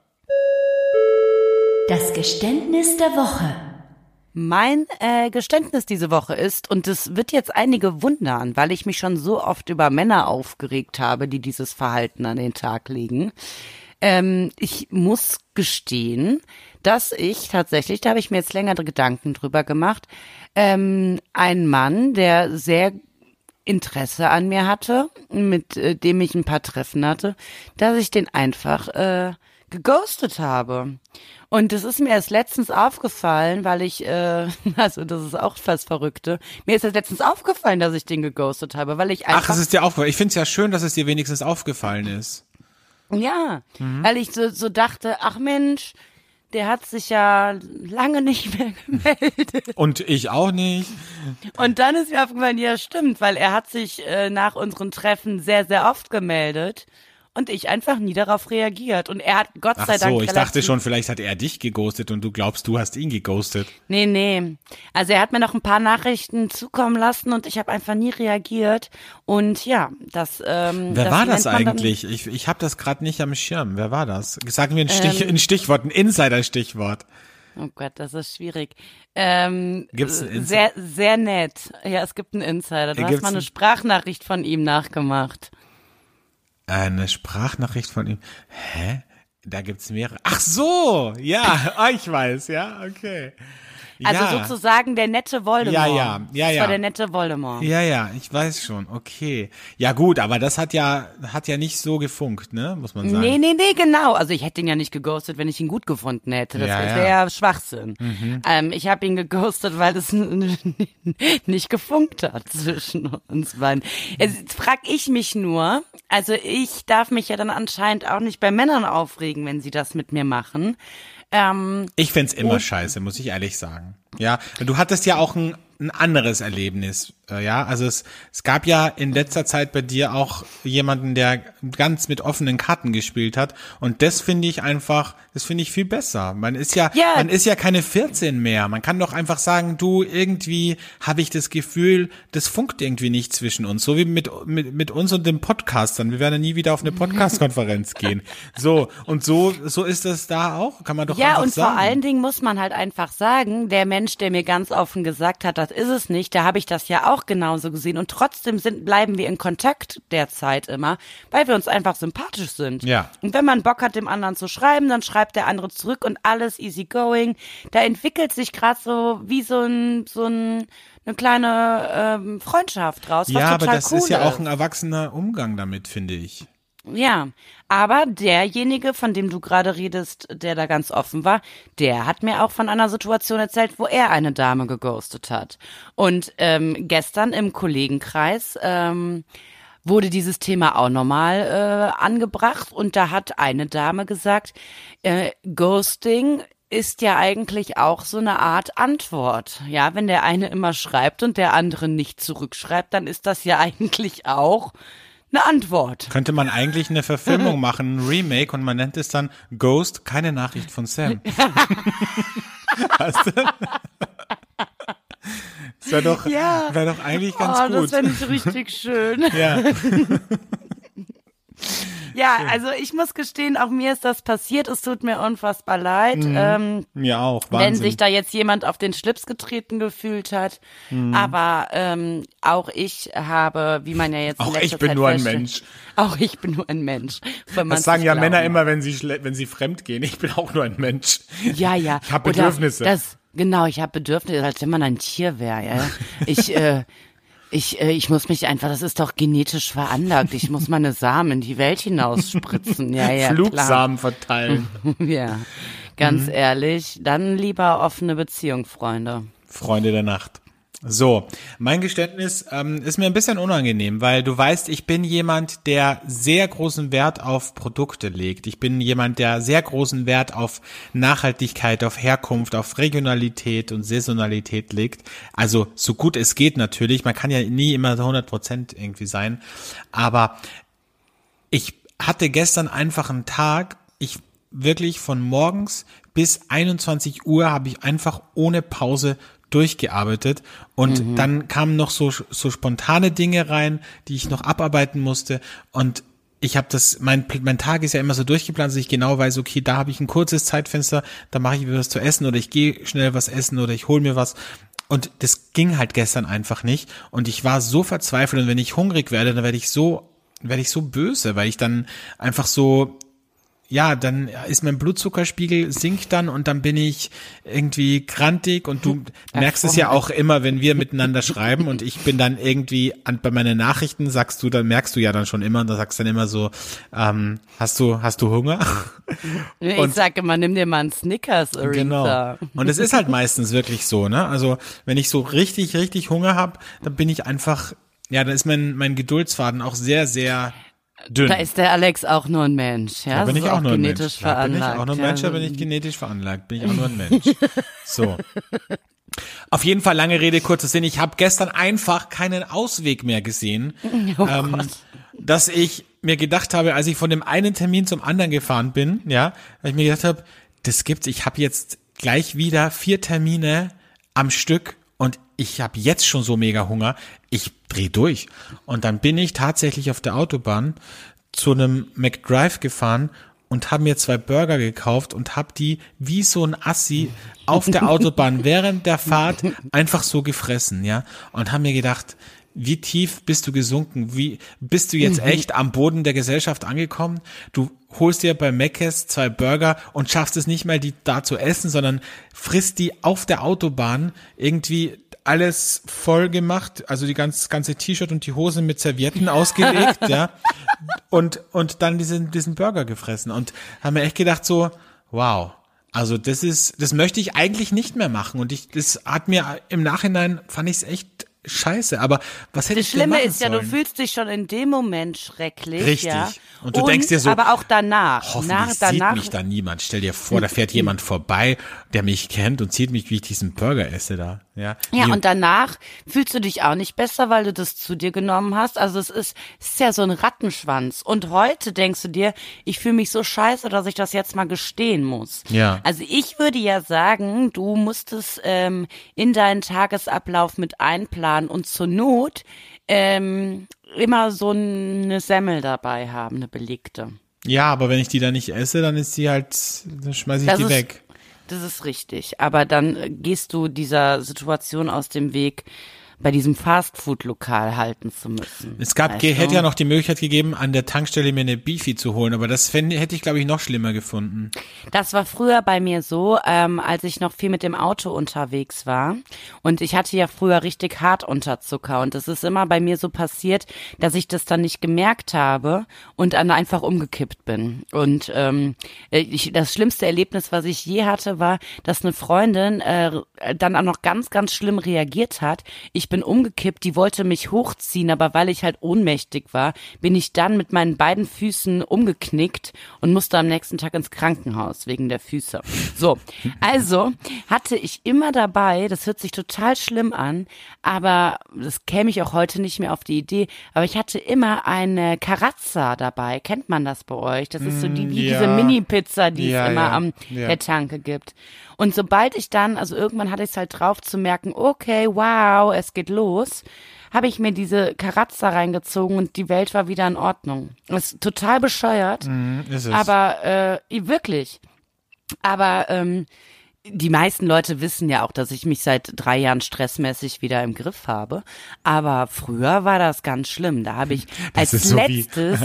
C: Das Geständnis der Woche.
B: Mein äh, Geständnis diese Woche ist, und es wird jetzt einige wundern, weil ich mich schon so oft über Männer aufgeregt habe, die dieses Verhalten an den Tag legen. Ähm, ich muss gestehen, dass ich tatsächlich, da habe ich mir jetzt länger Gedanken drüber gemacht, ähm, ein Mann, der sehr Interesse an mir hatte, mit äh, dem ich ein paar Treffen hatte, dass ich den einfach äh, geghostet habe. Und das ist mir erst letztens aufgefallen, weil ich, äh, also das ist auch fast Verrückte, mir ist erst letztens aufgefallen, dass ich den geghostet habe, weil ich einfach...
A: Ach, es ist dir aufgefallen. Ich finde es ja schön, dass es dir wenigstens aufgefallen ist.
B: Ja, weil ich so, so dachte, ach Mensch, der hat sich ja lange nicht mehr gemeldet.
A: Und ich auch nicht.
B: Und dann ist mir aufgefallen, ja stimmt, weil er hat sich äh, nach unseren Treffen sehr, sehr oft gemeldet und ich einfach nie darauf reagiert. Und er hat Gott
A: Ach
B: sei Dank
A: so, ich dachte
B: relativ-
A: schon, vielleicht hat er dich geghostet und du glaubst, du hast ihn geghostet.
B: Nee, nee. Also er hat mir noch ein paar Nachrichten zukommen lassen und ich habe einfach nie reagiert. Und ja, das ähm,
A: Wer
B: das
A: war das
B: nennt man
A: eigentlich? Ich, ich habe das gerade nicht am Schirm. Wer war das? Sagen wir ein,
B: Ähm.
A: Stich, ein Stichwort, ein Insider-Stichwort.
B: Dann, oh Gott, das ist schwierig. Ähm,
A: Gibt's einen Insider?
B: Sehr, sehr nett. Ja, es gibt einen Insider. Du
A: Gibt's
B: hast mal eine
A: einen-
B: Sprachnachricht von ihm nachgemacht.
A: Eine Sprachnachricht von ihm. Hä? Da gibt's mehrere. Ach so, ja, ah, ich weiß, ja, okay.
B: Also
A: ja.
B: sozusagen der nette Voldemort.
A: Ja, ja, ja,
B: Das
A: ja.
B: war der nette Voldemort.
A: Ja, ja, ich weiß schon, okay. Ja gut, aber das hat ja, hat ja nicht so gefunkt, ne, muss man sagen.
B: Nee, nee, nee, genau. Also ich hätte ihn ja nicht geghostet, wenn ich ihn gut gefunden hätte. Das
A: Ja,
B: wäre
A: ja.
B: ja Schwachsinn. Ähm, ich habe ihn geghostet, weil es nicht gefunkt hat zwischen uns beiden. Jetzt frag ich mich nur, also ich darf mich ja dann anscheinend auch nicht bei Männern aufregen, wenn sie das mit mir machen. Ähm,
A: Ich find's immer scheiße, muss ich ehrlich sagen. Ja, du hattest ja auch ein ein anderes Erlebnis. Ja, also es, es gab ja in letzter Zeit bei dir auch jemanden, der ganz mit offenen Karten gespielt hat. Und das finde ich einfach, das finde ich viel besser. Man ist ja,
B: Ja.
A: man ist ja keine vierzehn mehr. Man kann doch einfach sagen, du, irgendwie habe ich das Gefühl, das funkt irgendwie nicht zwischen uns. So wie mit, mit, mit uns und dem Podcastern. Wir werden ja nie wieder auf eine Podcast-Konferenz gehen. So, und so, so ist das da auch. Kann man doch
B: Ja,
A: einfach
B: und
A: sagen.
B: vor allen Dingen muss man halt einfach sagen, der Mensch, der mir ganz offen gesagt hat, das ist es nicht, da habe ich das ja auch genauso gesehen. Und trotzdem sind, bleiben wir in Kontakt derzeit immer, weil wir uns einfach sympathisch sind.
A: Ja.
B: Und wenn man Bock hat, dem anderen zu schreiben, dann schreibt der andere zurück und alles easy going. Da entwickelt sich gerade so wie so ein, so ein, eine kleine ähm, Freundschaft draus. Was
A: Ja, aber
B: total
A: das
B: cool
A: ist ja auch ein erwachsener Umgang damit, finde ich.
B: Ja, aber derjenige, von dem du gerade redest, der da ganz offen war, der hat mir auch von einer Situation erzählt, wo er eine Dame geghostet hat. Und ähm, gestern im Kollegenkreis ähm, wurde dieses Thema auch nochmal äh, angebracht und da hat eine Dame gesagt, äh, Ghosting ist ja eigentlich auch so eine Art Antwort. Ja, wenn der eine immer schreibt und der andere nicht zurückschreibt, dann ist das ja eigentlich auch eine Antwort.
A: Könnte man eigentlich eine Verfilmung machen, ein Remake, und man nennt es dann Ghost, keine Nachricht von Sam. Weißt du? Das wäre doch,
B: Ja.
A: wär doch eigentlich ganz
B: Oh,
A: gut.
B: das fände ich richtig schön.
A: Ja.
B: Ja, also ich muss gestehen, auch mir ist das passiert. Es tut mir unfassbar leid.
A: Mhm.
B: Ähm,
A: Mir auch,
B: wenn
A: Wahnsinn.
B: sich da jetzt jemand auf den Schlips getreten gefühlt hat.
A: Mhm.
B: Aber ähm, auch ich habe, wie man ja jetzt in
A: Auch
B: letzter
A: ich bin
B: Zeit
A: nur ein
B: feststellt-
A: Mensch.
B: Auch ich bin nur ein Mensch. Wenn man's
A: Das sagen
B: nicht
A: ja
B: glauben
A: Männer
B: mag.
A: immer, wenn sie schle- wenn sie fremd gehen. Ich bin auch nur ein Mensch.
B: Ja, ja.
A: Ich habe
B: Oder
A: Bedürfnisse.
B: Das, genau, ich habe Bedürfnisse, als wenn man ein Tier wäre. Ja. Ich, äh, ich, äh, ich muss mich einfach, das ist doch genetisch veranlagt. Ich muss meine Samen in die Welt hinausspritzen. Ja, ja,
A: Flugsamen verteilen.
B: klar. Ja, ganz
A: Mhm.
B: ehrlich, dann lieber offene Beziehung, Freunde.
A: Freunde der Nacht. So, mein Geständnis ähm, ist mir ein bisschen unangenehm, weil du weißt, ich bin jemand, der sehr großen Wert auf Produkte legt. Ich bin jemand, der sehr großen Wert auf Nachhaltigkeit, auf Herkunft, auf Regionalität und Saisonalität legt. Also so gut es geht natürlich. Man kann ja nie immer hundert Prozent irgendwie sein. Aber ich hatte gestern einfach einen Tag, ich wirklich von morgens bis einundzwanzig Uhr habe ich einfach ohne Pause durchgearbeitet und mhm. dann kamen noch so so spontane Dinge rein, die ich noch abarbeiten musste, und ich habe das, mein mein Tag ist ja immer so durchgeplant, dass ich genau weiß, okay, da habe ich ein kurzes Zeitfenster, da mache ich was zu essen oder ich gehe schnell was essen oder ich hole mir was, und das ging halt gestern einfach nicht und ich war so verzweifelt, und wenn ich hungrig werde, dann werde ich so werde ich so böse, weil ich dann einfach so, ja, dann ist mein Blutzuckerspiegel sinkt dann und dann bin ich irgendwie krantig, und du merkst es ja auch immer, wenn wir miteinander schreiben und ich bin dann irgendwie an, bei meinen Nachrichten sagst du, dann merkst du ja dann schon immer, und da sagst dann immer so, ähm, hast du, hast du Hunger?
B: Ich
A: Und-
B: sag immer, nimm dir mal einen Snickers, Aretha.
A: Genau. Und es ist halt meistens wirklich so, ne? Also wenn ich so richtig, richtig Hunger habe, dann bin ich einfach, ja, dann ist mein, mein Geduldsfaden auch sehr, sehr dünn.
B: Da ist der Alex auch nur ein Mensch, ja?
A: Da bin
B: Das
A: ich
B: ist
A: auch nur ein Mensch.
B: genetisch
A: Da bin ich
B: veranlagt.
A: auch nur ein
B: ja.
A: Mensch, da bin ich genetisch veranlagt. Bin ich auch nur ein Mensch. So. Auf jeden Fall, lange Rede, kurzer Sinn. Ich habe gestern einfach keinen Ausweg mehr gesehen,
B: Oh
A: ähm,
B: Gott.
A: dass ich mir gedacht habe, als ich von dem einen Termin zum anderen gefahren bin, ja, weil ich mir gedacht habe, das gibt's, ich habe jetzt gleich wieder vier Termine am Stück und ich habe jetzt schon so mega Hunger, ich dreh durch. Und dann bin ich tatsächlich auf der Autobahn zu einem McDrive gefahren und habe mir zwei Burger gekauft und habe die wie so ein Assi auf der Autobahn während der Fahrt einfach so gefressen, ja, und habe mir gedacht, wie tief bist du gesunken? Wie bist du jetzt echt am Boden der Gesellschaft angekommen? Du holst dir bei Mc's zwei Burger und schaffst es nicht mal, die da zu essen, sondern frisst die auf der Autobahn, irgendwie alles voll gemacht, also die ganz, ganze T-Shirt und die Hose mit Servietten ausgelegt, ja, und, und dann diesen, diesen Burger gefressen, und haben mir echt gedacht so, wow, also das ist, das möchte ich eigentlich nicht mehr machen, und ich, das hat mir im Nachhinein, fand ich es echt scheiße, aber was hätte
B: Das
A: ich denn
B: Schlimme
A: machen
B: ist ja,
A: sollen?
B: du fühlst dich schon in dem Moment schrecklich.
A: Richtig.
B: Ja?
A: Und du denkst dir so,
B: aber auch danach.
A: Hoffentlich
B: nach,
A: sieht
B: danach,
A: mich da niemand. Stell dir vor, da fährt jemand vorbei, der mich kennt und sieht mich, wie ich diesen Burger esse da. Ja,
B: Ja,
A: Wie-
B: und danach fühlst du dich auch nicht besser, weil du das zu dir genommen hast. Also es ist, es ist ja so ein Rattenschwanz. Und heute denkst du dir, ich fühle mich so scheiße, dass ich das jetzt mal gestehen muss.
A: Ja.
B: Also ich würde ja sagen, du musst es ähm, in deinen Tagesablauf mit einplanen und zur Not ähm, immer so eine Semmel dabei haben, eine belegte.
A: ja, aber wenn ich die dann nicht esse, dann ist die halt, dann schmeiße ich
B: Das
A: die
B: ist-
A: weg.
B: Das ist richtig. Aber dann äh, gehst du dieser Situation aus dem Weg, bei diesem Fastfood-Lokal halten zu müssen.
A: Es gab,
B: Weißt
A: ge- hätte
B: du?
A: ja noch die Möglichkeit gegeben, an der Tankstelle mir eine Beefy zu holen, aber das fänd, hätte ich, glaube ich, noch schlimmer gefunden.
B: Das war früher bei mir so, ähm, als ich noch viel mit dem Auto unterwegs war. Und ich hatte ja früher richtig hart Unterzucker. Und es ist immer bei mir so passiert, dass ich das dann nicht gemerkt habe und dann einfach umgekippt bin. Und ähm, ich, das schlimmste Erlebnis, was ich je hatte, war, dass eine Freundin äh, dann auch noch ganz, ganz schlimm reagiert hat. Ich bin umgekippt, die wollte mich hochziehen, aber weil ich halt ohnmächtig war, bin ich dann mit meinen beiden Füßen umgeknickt und musste am nächsten Tag ins Krankenhaus wegen der Füße. So, also hatte ich immer dabei, das hört sich total schlimm an, aber das käme ich auch heute nicht mehr auf die Idee, aber ich hatte immer eine Carazza dabei. Kennt man das bei euch? Das ist so die, wie
A: ja.
B: diese Mini-Pizza, die
A: Ja,
B: es immer
A: ja.
B: am
A: Ja.
B: der Tanke gibt. Und sobald ich dann, also irgendwann hatte ich es halt drauf zu merken, okay, wow, es geht los, habe ich mir diese Carazza reingezogen und die Welt war wieder in Ordnung. Das ist total bescheuert,
A: Ist es.
B: aber äh, wirklich. Aber ähm, die meisten Leute wissen ja auch, dass ich mich seit drei Jahren stressmäßig wieder im Griff habe. Aber früher war das ganz schlimm. Da habe ich als
A: ist so wie-
B: letztes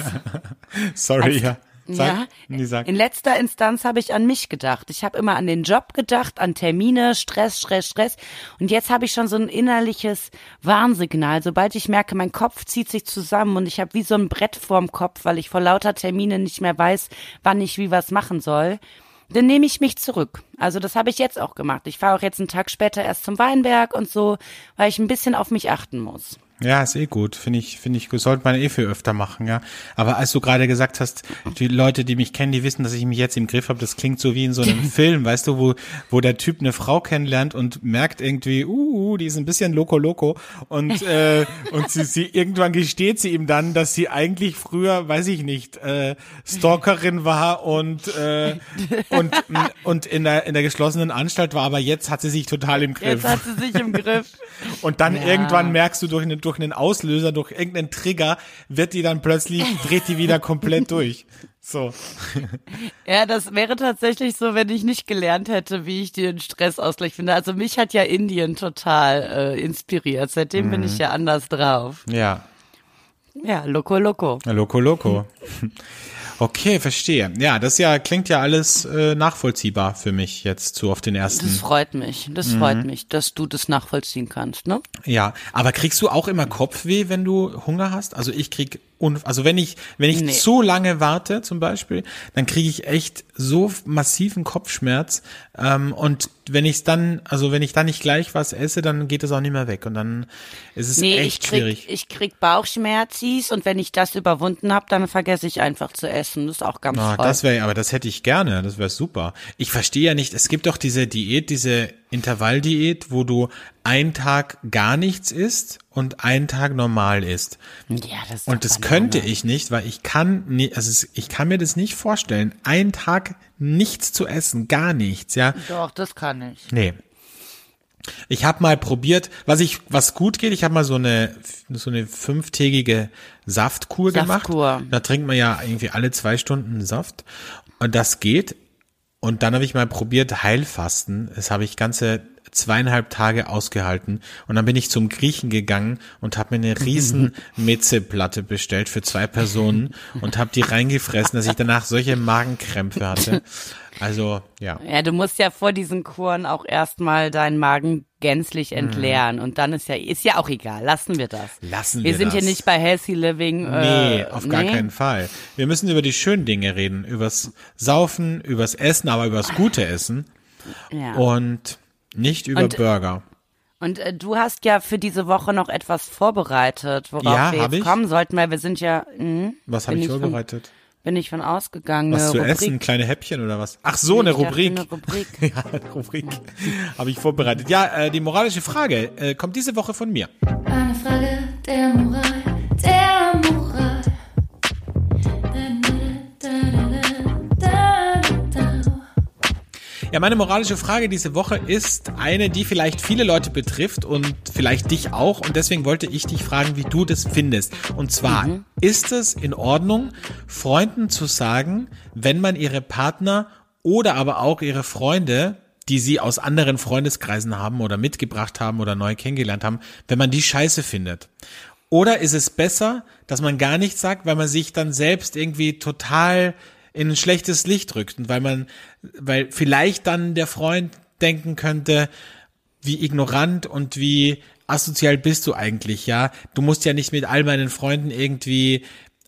A: Sorry,
B: als-
A: ja. Sag,
B: ja,
A: nee, sag.
B: in letzter Instanz habe ich an mich gedacht. Ich habe immer an den Job gedacht, an Termine, Stress, Stress, Stress. Und jetzt habe ich schon so ein innerliches Warnsignal. Sobald ich merke, mein Kopf zieht sich zusammen und ich habe wie so ein Brett vorm Kopf, weil ich vor lauter Termine nicht mehr weiß, wann ich wie was machen soll, dann nehme ich mich zurück. Also das habe ich jetzt auch gemacht. Ich fahre auch jetzt einen Tag später erst zum Weinberg und so, weil ich ein bisschen auf mich achten muss.
A: Ja, ist eh gut. Finde ich, finde ich, sollte man eh viel öfter machen, ja. Aber als du gerade gesagt hast, die Leute, die mich kennen, die wissen, dass ich mich jetzt im Griff habe, das klingt so wie in so einem Film, weißt du, wo, wo der Typ eine Frau kennenlernt und merkt irgendwie, uh, die ist ein bisschen loco loco und, äh, und sie, sie, irgendwann gesteht sie ihm dann, dass sie eigentlich früher, weiß ich nicht, äh, Stalkerin war und, äh, und, und in der, in der geschlossenen Anstalt war, aber jetzt hat sie sich total im Griff.
B: Jetzt hat sie sich im Griff.
A: Und dann
B: Ja.
A: irgendwann merkst du durch einen, durch einen Auslöser, durch irgendeinen Trigger, wird die dann plötzlich, dreht die wieder komplett durch. So.
B: Ja, das wäre tatsächlich so, wenn ich nicht gelernt hätte, wie ich den Stressausgleich finde. Also mich hat ja Indien total äh, inspiriert. Seitdem
A: Mhm.
B: bin ich ja anders drauf.
A: Ja.
B: Ja, loco loco.
A: Loco, loco. Okay, verstehe. Ja, das ja klingt ja alles äh, nachvollziehbar für mich jetzt so auf den ersten.
B: Das freut mich. Das
A: Mhm.
B: freut mich, dass du das nachvollziehen kannst, ne?
A: Ja, aber kriegst du auch immer Kopfweh, wenn du Hunger hast? Also ich krieg, un also wenn ich, wenn ich
B: Nee.
A: zu lange warte zum Beispiel, dann kriege ich echt so massiven Kopfschmerz. Ähm, und wenn ich dann, also wenn ich dann nicht gleich was esse, dann geht es auch nicht mehr weg. Und dann ist es
B: Nee, ich
A: echt
B: krieg,
A: schwierig.
B: ich krieg Bauchschmerzis und wenn ich das überwunden habe, dann vergesse ich einfach zu essen. Das ist auch ganz
A: Ah,
B: toll.
A: das wäre, aber das hätte ich gerne, das wäre super. Ich verstehe ja nicht, es gibt doch diese Diät, diese Intervalldiät, wo du einen Tag gar nichts isst und einen Tag normal isst.
B: Ja, das ist
A: Und
B: doch
A: das
B: Banane.
A: könnte ich nicht, weil ich kann nie, also es, ich kann mir das nicht vorstellen, einen Tag nichts zu essen, gar nichts, ja.
B: Doch, das kann ich.
A: Nee. Ich habe mal probiert, was ich, was gut geht, ich habe mal so eine so eine fünftägige Saftkur,
B: Saftkur.
A: gemacht. Da trinkt man ja irgendwie alle zwei Stunden Saft und das geht. Und dann habe ich mal probiert Heilfasten. Das habe ich ganze zweieinhalb Tage ausgehalten und dann bin ich zum Griechen gegangen und habe mir eine riesen Meze-Platte bestellt für zwei Personen und habe die reingefressen, dass ich danach solche Magenkrämpfe hatte. Also, ja.
B: Ja, du musst ja vor diesen Kuren auch erstmal deinen Magen gänzlich entleeren und dann ist ja, ist ja auch egal, lassen wir das.
A: Lassen
B: Wir
A: wir
B: sind
A: das.
B: hier nicht bei Healthy Living.
A: Nee,
B: äh,
A: auf gar
B: nee.
A: keinen Fall. Wir müssen über die schönen Dinge reden, übers Saufen, übers Essen, aber übers gute Essen
B: Ja.
A: und nicht über
B: Und-
A: Burger.
B: Und äh, du hast ja für diese Woche noch etwas vorbereitet, worauf
A: Ja,
B: wir
A: hab
B: jetzt
A: ich.
B: kommen sollten, weil wir sind ja, mh,
A: Was habe
B: bin
A: ich vorbereitet?
B: Von, bin ich von ausgegangen.
A: Was
B: eine
A: zu
B: Rubrik.
A: essen? Kleine Häppchen oder was? Ach so, eine
B: Ich dachte,
A: Rubrik.
B: Eine Rubrik.
A: Ja, eine Rubrik habe ich vorbereitet. Ja, äh, die moralische Frage äh, kommt diese Woche von mir.
C: Eine Frage der Moral, der Moral. Da, da, da, da, da.
A: Ja, meine moralische Frage diese Woche ist eine, die vielleicht viele Leute betrifft und vielleicht dich auch. Und deswegen wollte ich dich fragen, wie du das findest. Und zwar, mhm. ist es in Ordnung, Freunden zu sagen, wenn man ihre Partner oder aber auch ihre Freunde, die sie aus anderen Freundeskreisen haben oder mitgebracht haben oder neu kennengelernt haben, wenn man die scheiße findet? Oder ist es besser, dass man gar nichts sagt, weil man sich dann selbst irgendwie total in ein schlechtes Licht rückt und weil man, weil vielleicht dann der Freund denken könnte, wie ignorant und wie asozial bist du eigentlich, ja? Du musst ja nicht mit all meinen Freunden irgendwie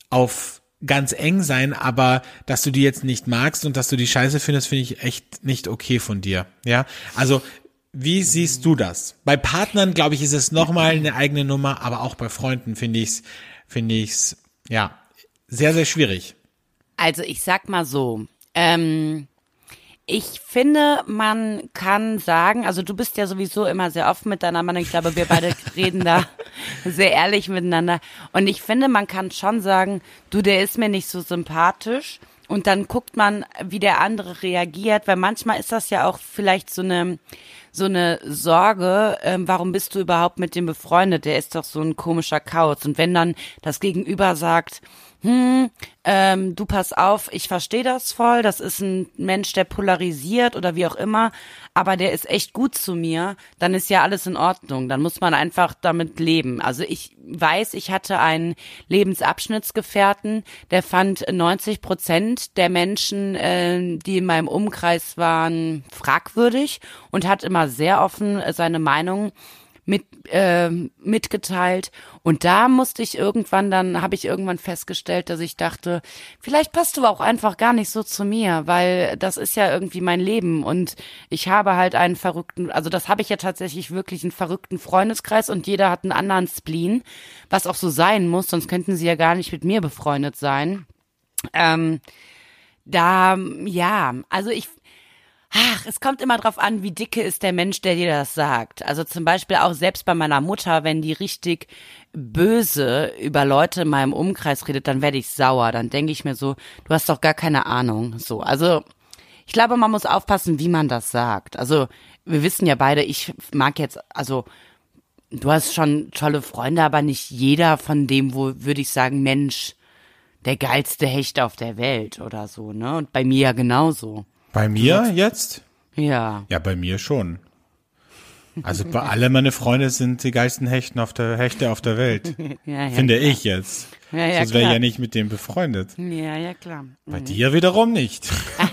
A: auf ganz eng sein, aber dass du die jetzt nicht magst und dass du die scheiße findest, finde ich echt nicht okay von dir, ja? Also, wie siehst du das? Bei Partnern, glaube ich, ist es nochmal eine eigene Nummer, aber auch bei Freunden finde ich's, finde ich's, ja, sehr, sehr schwierig.
B: Also ich sag mal so, ähm, ich finde, man kann sagen, also du bist ja sowieso immer sehr offen mit deiner Meinung, ich glaube, wir beide reden da sehr ehrlich miteinander und ich finde, man kann schon sagen, du, der ist mir nicht so sympathisch und dann guckt man, wie der andere reagiert, weil manchmal ist das ja auch vielleicht so eine so eine Sorge, ähm, warum bist du überhaupt mit dem befreundet, der ist doch so ein komischer Kauz und wenn dann das Gegenüber sagt, hm, ähm, du pass auf, ich verstehe das voll, das ist ein Mensch, der polarisiert oder wie auch immer, aber der ist echt gut zu mir, dann ist ja alles in Ordnung, dann muss man einfach damit leben. Also ich weiß, ich hatte einen Lebensabschnittsgefährten, der fand neunzig Prozent der Menschen, äh, die in meinem Umkreis waren, fragwürdig und hat immer sehr offen seine Meinung mit äh, mitgeteilt und da musste ich irgendwann, dann habe ich irgendwann festgestellt, dass ich dachte, vielleicht passt du auch einfach gar nicht so zu mir, weil das ist ja irgendwie mein Leben und ich habe halt einen verrückten, also das habe ich ja tatsächlich wirklich einen verrückten Freundeskreis und jeder hat einen anderen Spleen, was auch so sein muss, sonst könnten sie ja gar nicht mit mir befreundet sein. Ähm, da, ja, also ich Ach, es kommt immer drauf an, wie dicke ist der Mensch, der dir das sagt. Also zum Beispiel auch selbst bei meiner Mutter, wenn die richtig böse über Leute in meinem Umkreis redet, dann werde ich sauer. Dann denke ich mir so, du hast doch gar keine Ahnung. So, also ich glaube, man muss aufpassen, wie man das sagt. Also wir wissen ja beide, ich mag jetzt, also du hast schon tolle Freunde, aber nicht jeder von dem, wo würde ich sagen, Mensch, der geilste Hecht auf der Welt oder so, ne? Und bei mir ja genauso.
A: Bei mir jetzt?
B: Ja.
A: Ja, bei mir schon. Also bei alle meine Freunde sind die geilsten Hechten auf der Hechte auf der Welt.
B: Ja, ja,
A: finde
B: klar.
A: ich jetzt.
B: Ja, ja,
A: Sonst wäre ich
B: klar.
A: ja nicht mit dem befreundet.
B: Ja, ja, klar.
A: Bei dir wiederum nicht.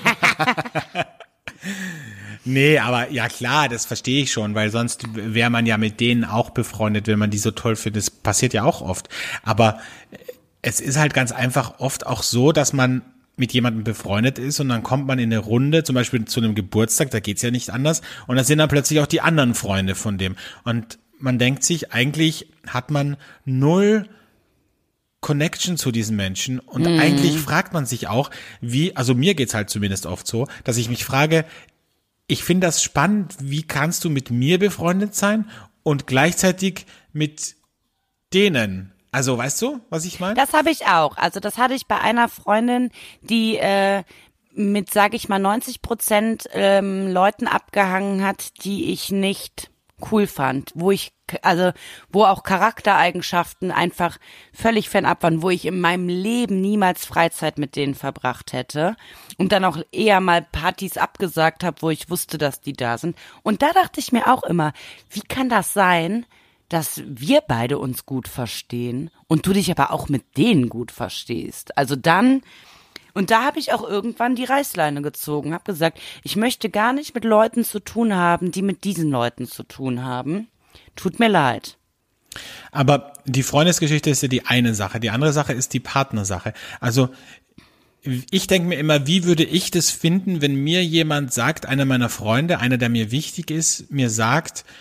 A: Nee, aber ja klar, das verstehe ich schon, weil sonst wäre man ja mit denen auch befreundet, wenn man die so toll findet. Das passiert ja auch oft. Aber es ist halt ganz einfach oft auch so, dass man mit jemandem befreundet ist und dann kommt man in eine Runde, zum Beispiel zu einem Geburtstag, da geht's ja nicht anders und da sind dann plötzlich auch die anderen Freunde von dem und man denkt sich, eigentlich hat man null Connection zu diesen Menschen und mm. eigentlich fragt man sich auch, wie, also mir geht's halt zumindest oft so, dass ich mich frage, ich finde das spannend, wie kannst du mit mir befreundet sein und gleichzeitig mit denen? Also, weißt du, was ich meine?
B: Das habe ich auch. Also das hatte ich bei einer Freundin, die äh, mit, sage ich mal, neunzig Prozent ähm, Leuten abgehangen hat, die ich nicht cool fand, wo ich, also wo auch Charaktereigenschaften einfach völlig fernab waren, wo ich in meinem Leben niemals Freizeit mit denen verbracht hätte und dann auch eher mal Partys abgesagt habe, wo ich wusste, dass die da sind. Und da dachte ich mir auch immer, wie kann das sein, dass wir beide uns gut verstehen und du dich aber auch mit denen gut verstehst. Also dann, und da habe ich auch irgendwann die Reißleine gezogen, habe gesagt, ich möchte gar nicht mit Leuten zu tun haben, die mit diesen Leuten zu tun haben. Tut mir leid.
A: Aber die Freundesgeschichte ist ja die eine Sache, die andere Sache ist die Partnersache. Also ich denke mir immer, wie würde ich das finden, wenn mir jemand sagt, einer meiner Freunde, einer, der mir wichtig ist, mir sagt,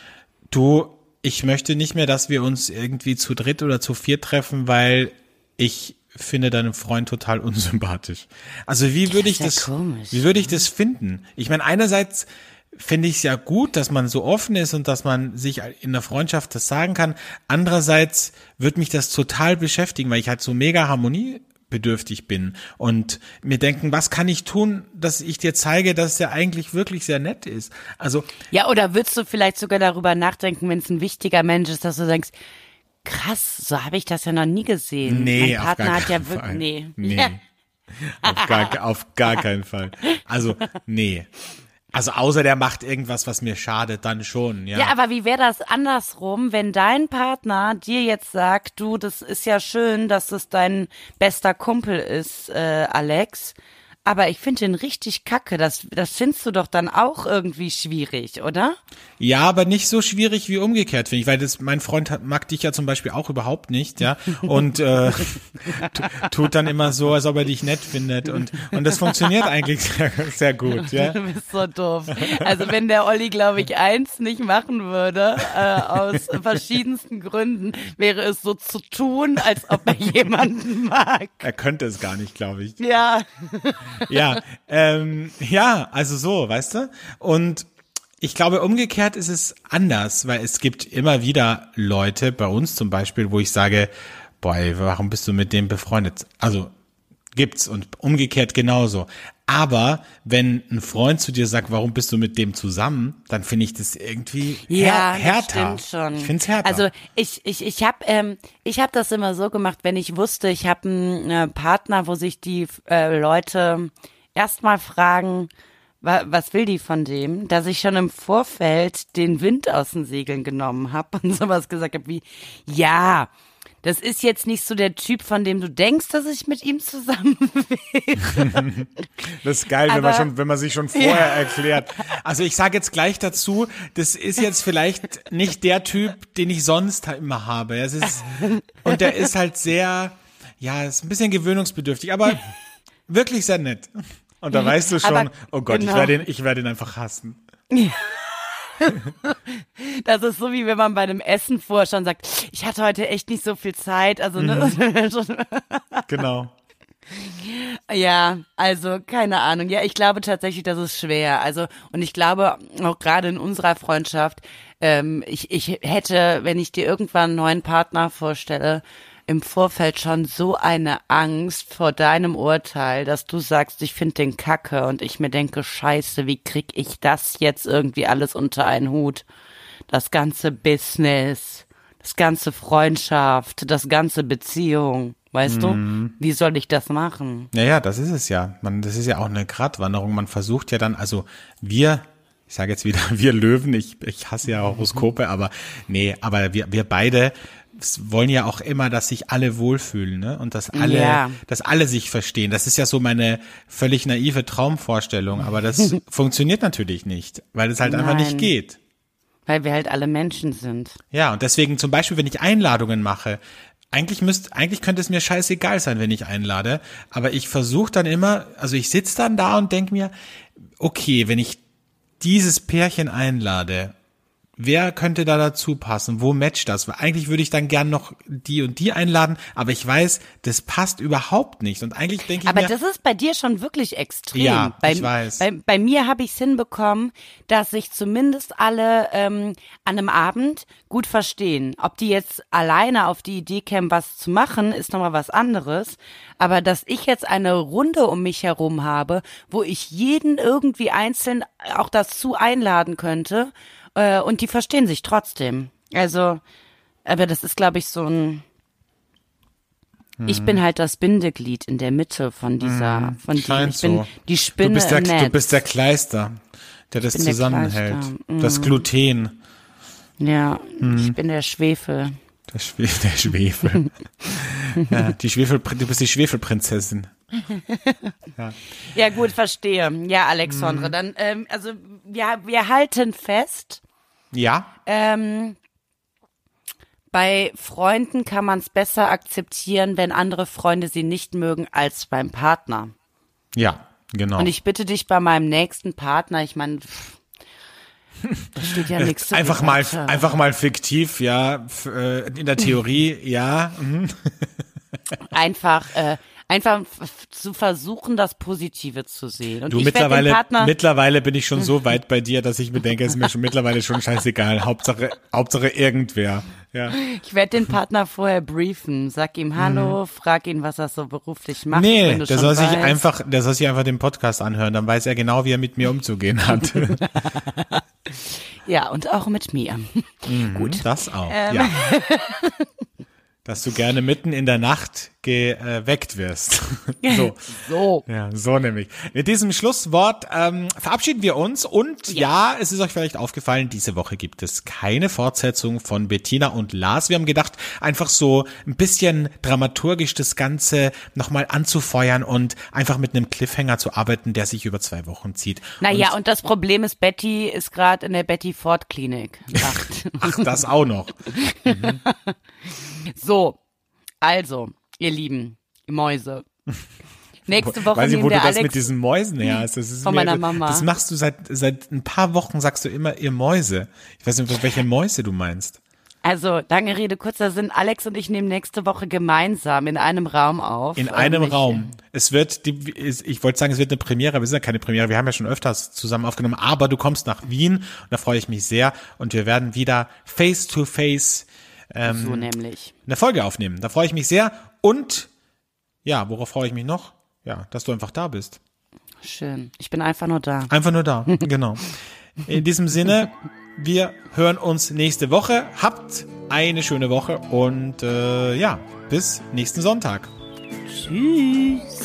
A: Du, ich möchte nicht mehr, dass wir uns irgendwie zu dritt oder zu viert treffen, weil ich finde deinen Freund total unsympathisch. Also wie würde ich
B: Das ist
A: das,
B: ja komisch,
A: wie würde ich das finden? Ich meine, einerseits finde ich es ja gut, dass man so offen ist und dass man sich in der Freundschaft das sagen kann. Andererseits wird mich das total beschäftigen, weil ich halt so mega harmoniebedürftig bin und mir denken, was kann ich tun, dass ich dir zeige, dass er eigentlich wirklich sehr nett ist. Also
B: Ja, oder würdest du vielleicht sogar darüber nachdenken, wenn es ein wichtiger Mensch ist, dass du denkst, krass, so habe ich das ja noch nie gesehen.
A: nee,
B: mein
A: auf
B: Partner
A: gar
B: hat ja
A: keinen
B: wirklich,
A: Fall.
B: nee.
A: Nee.
B: Ja.
A: Auf gar, auf gar keinen Fall. Also, nee. Also außer der macht irgendwas, was mir schadet, dann schon, ja.
B: Ja, aber wie wäre das andersrum, wenn dein Partner dir jetzt sagt, du, das ist ja schön, dass das dein bester Kumpel ist, äh, Alex, aber ich finde den richtig kacke. Das, das findest du doch dann auch irgendwie schwierig, oder?
A: Ja, aber nicht so schwierig wie umgekehrt, finde ich, weil das, mein Freund hat, mag dich ja zum Beispiel auch überhaupt nicht, ja, und äh, tu- tut dann immer so, als ob er dich nett findet und und das funktioniert eigentlich sehr, sehr gut, ja.
B: Du bist so doof. Also wenn der Olli, glaube ich, eins nicht machen würde, äh, aus verschiedensten Gründen, wäre es so zu tun, als ob er jemanden mag.
A: Er könnte es gar nicht, glaube ich.
B: Ja.
A: Ja, ähm, ja, also so, weißt du? Und ich glaube, umgekehrt ist es anders, weil es gibt immer wieder Leute, bei uns zum Beispiel, wo ich sage, boah, ey, warum bist du mit dem befreundet? Also gibt's und umgekehrt genauso. Aber wenn ein Freund zu dir sagt, warum bist du mit dem zusammen, dann finde ich das irgendwie
B: Ja,
A: här- härter.
B: das stimmt schon.
A: Ich finde es härter.
B: Also ich ich ich habe ähm, ich habe das immer so gemacht, wenn ich wusste, ich habe einen äh, Partner, wo sich die äh, Leute erstmal fragen, wa was will die von dem, dass ich schon im Vorfeld den Wind aus den Segeln genommen habe und sowas gesagt habe wie, ja, das ist jetzt nicht so der Typ, von dem du denkst, dass ich mit ihm zusammen wäre.
A: Das ist geil, wenn man
B: Aber-
A: schon, wenn man sich schon vorher erklärt. Also ich sage jetzt gleich dazu, das ist jetzt vielleicht nicht der Typ, den ich sonst halt immer habe. Es ist, und der ist halt sehr, ja, ist ein bisschen gewöhnungsbedürftig, aber wirklich sehr nett. Und da weißt du schon,
B: Aber-
A: oh Gott,
B: genau.
A: ich werde ihn, ich werde ihn einfach hassen.
B: Das ist so, wie wenn man bei einem Essen vorher schon sagt, ich hatte heute echt nicht so viel Zeit. Also, ne?
A: Genau.
B: Ja, also keine Ahnung. Ja, ich glaube tatsächlich, das ist schwer. Also und ich glaube auch gerade in unserer Freundschaft, ähm, ich ich hätte, wenn ich dir irgendwann einen neuen Partner vorstelle, im Vorfeld schon so eine Angst vor deinem Urteil, dass du sagst, ich finde den Kacke und ich mir denke, Scheiße, wie krieg ich das jetzt irgendwie alles unter einen Hut? Das ganze Business, das ganze Freundschaft, das ganze Beziehung. Weißt du, wie soll ich das machen?
A: Naja, das ist es ja. Man, das ist ja auch eine Gratwanderung. Man versucht ja dann, also wir, ich sage jetzt wieder, wir Löwen, ich, ich hasse ja Horoskope, aber nee, aber wir, wir beide wollen ja auch immer, dass sich alle wohlfühlen, ne? Und dass alle,
B: Ja.
A: dass alle sich verstehen. Das ist ja so meine völlig naive Traumvorstellung, aber das funktioniert natürlich nicht, weil es halt einfach nicht
B: Nein.
A: geht.
B: Weil wir halt alle Menschen sind.
A: Ja, und deswegen zum Beispiel, wenn ich Einladungen mache, eigentlich müsst, eigentlich könnte es mir scheißegal sein, wenn ich einlade, aber ich versuche dann immer, also ich sitze dann da und denke mir, okay, wenn ich dieses Pärchen einlade, wer könnte da dazu passen? Wo matcht das? Weil eigentlich würde ich dann gern noch die und die einladen, aber ich weiß, das passt überhaupt nicht. Und eigentlich denke ich
B: Aber
A: mir,
B: das ist bei dir schon wirklich extrem.
A: Ja,
B: bei,
A: ich weiß.
B: Bei, bei mir habe ich es hinbekommen, dass sich zumindest alle ähm, an einem Abend gut verstehen. Ob die jetzt alleine auf die Idee kämen, was zu machen, ist nochmal was anderes. Aber dass ich jetzt eine Runde um mich herum habe, wo ich jeden irgendwie einzeln auch dazu einladen könnte, äh, und die verstehen sich trotzdem. Also, aber das ist, glaube ich, so ein Ich bin halt das Bindeglied in der Mitte von dieser, von dem.
A: scheint
B: Ich bin
A: so.
B: die Spinne
A: du bist der,
B: im Netz.
A: du bist der Kleister, der das
B: bin der
A: zusammenhält.
B: Kleister, mhm.
A: Das Gluten.
B: Ja, ich bin der Schwefel.
A: Der, Schwe der Schwefel. Ja, die Schwefel, du bist die Schwefelprinzessin.
B: Ja gut, verstehe. Ja, Alexandre, dann, ähm, also wir, wir halten fest,
A: Ja,
B: ähm, bei Freunden kann man es besser akzeptieren, wenn andere Freunde sie nicht mögen, als beim Partner.
A: ja, genau.
B: Und ich bitte dich bei meinem nächsten Partner, ich meine, pff, Da steht ja nichts.
A: Einfach mal, einfach mal fiktiv, ja, f- äh, in der Theorie, ja. mhm.
B: Einfach, äh, einfach f- zu versuchen, das Positive zu sehen. Und
A: Du,
B: ich werd
A: mittlerweile,
B: den Partner,
A: mittlerweile bin ich schon so weit bei dir, dass ich mir denke, es ist mir schon mittlerweile schon scheißegal. Hauptsache, Hauptsache irgendwer. Ja.
B: ich werde den Partner vorher briefen. Sag ihm Hallo, frag ihn, was er so beruflich macht.
A: Nee,
B: wenn du
A: der
B: schon
A: soll sich
B: weißt.
A: einfach, der soll sich einfach den Podcast anhören, dann weiß er genau, wie er mit mir umzugehen hat.
B: Ja, und auch mit mir.
A: Gut. Das auch,
B: Ähm.
A: ja. Dass du gerne mitten in der Nacht geweckt wirst. So.
B: So.
A: Ja, so nämlich. Mit diesem Schlusswort ähm, verabschieden wir uns und ja. ja, es ist euch vielleicht aufgefallen, diese Woche gibt es keine Fortsetzung von Bettina und Lars. Wir haben gedacht, einfach so ein bisschen dramaturgisch das Ganze nochmal anzufeuern und einfach mit einem Cliffhanger zu arbeiten, der sich über zwei Wochen zieht.
B: Naja,
A: und,
B: und das Problem ist, Betty ist gerade in der Betty Ford Klinik.
A: ach, das auch noch.
B: So, also, ihr lieben Mäuse. Nächste Woche
A: Weiß ich,
B: nehmen
A: wo du
B: der
A: das
B: Alex
A: mit diesen Mäusen her hast. Das ist
B: von
A: mir,
B: meiner Mama.
A: Das machst du seit seit ein paar Wochen, sagst du immer, ihr Mäuse. Ich weiß nicht, welche Mäuse du meinst.
B: Also, lange Rede, kurzer Sinn. Alex und ich nehmen nächste Woche gemeinsam in einem Raum auf.
A: In einem
B: Ähm, ich-
A: Raum. Es wird, die, ich wollte sagen, es wird eine Premiere, aber es ist ja keine Premiere. Wir haben ja schon öfters zusammen aufgenommen. Aber du kommst nach Wien und da freue ich mich sehr. Und wir werden wieder face to face ähm,
B: So nämlich.
A: eine Folge aufnehmen. Da freue ich mich sehr. Und ja, worauf freue ich mich noch? Ja, dass du einfach da bist.
B: Schön. Ich bin einfach nur da.
A: Einfach nur da, genau. In diesem Sinne, wir hören uns nächste Woche. Habt eine schöne Woche und äh, ja, bis nächsten Sonntag.
B: Tschüss.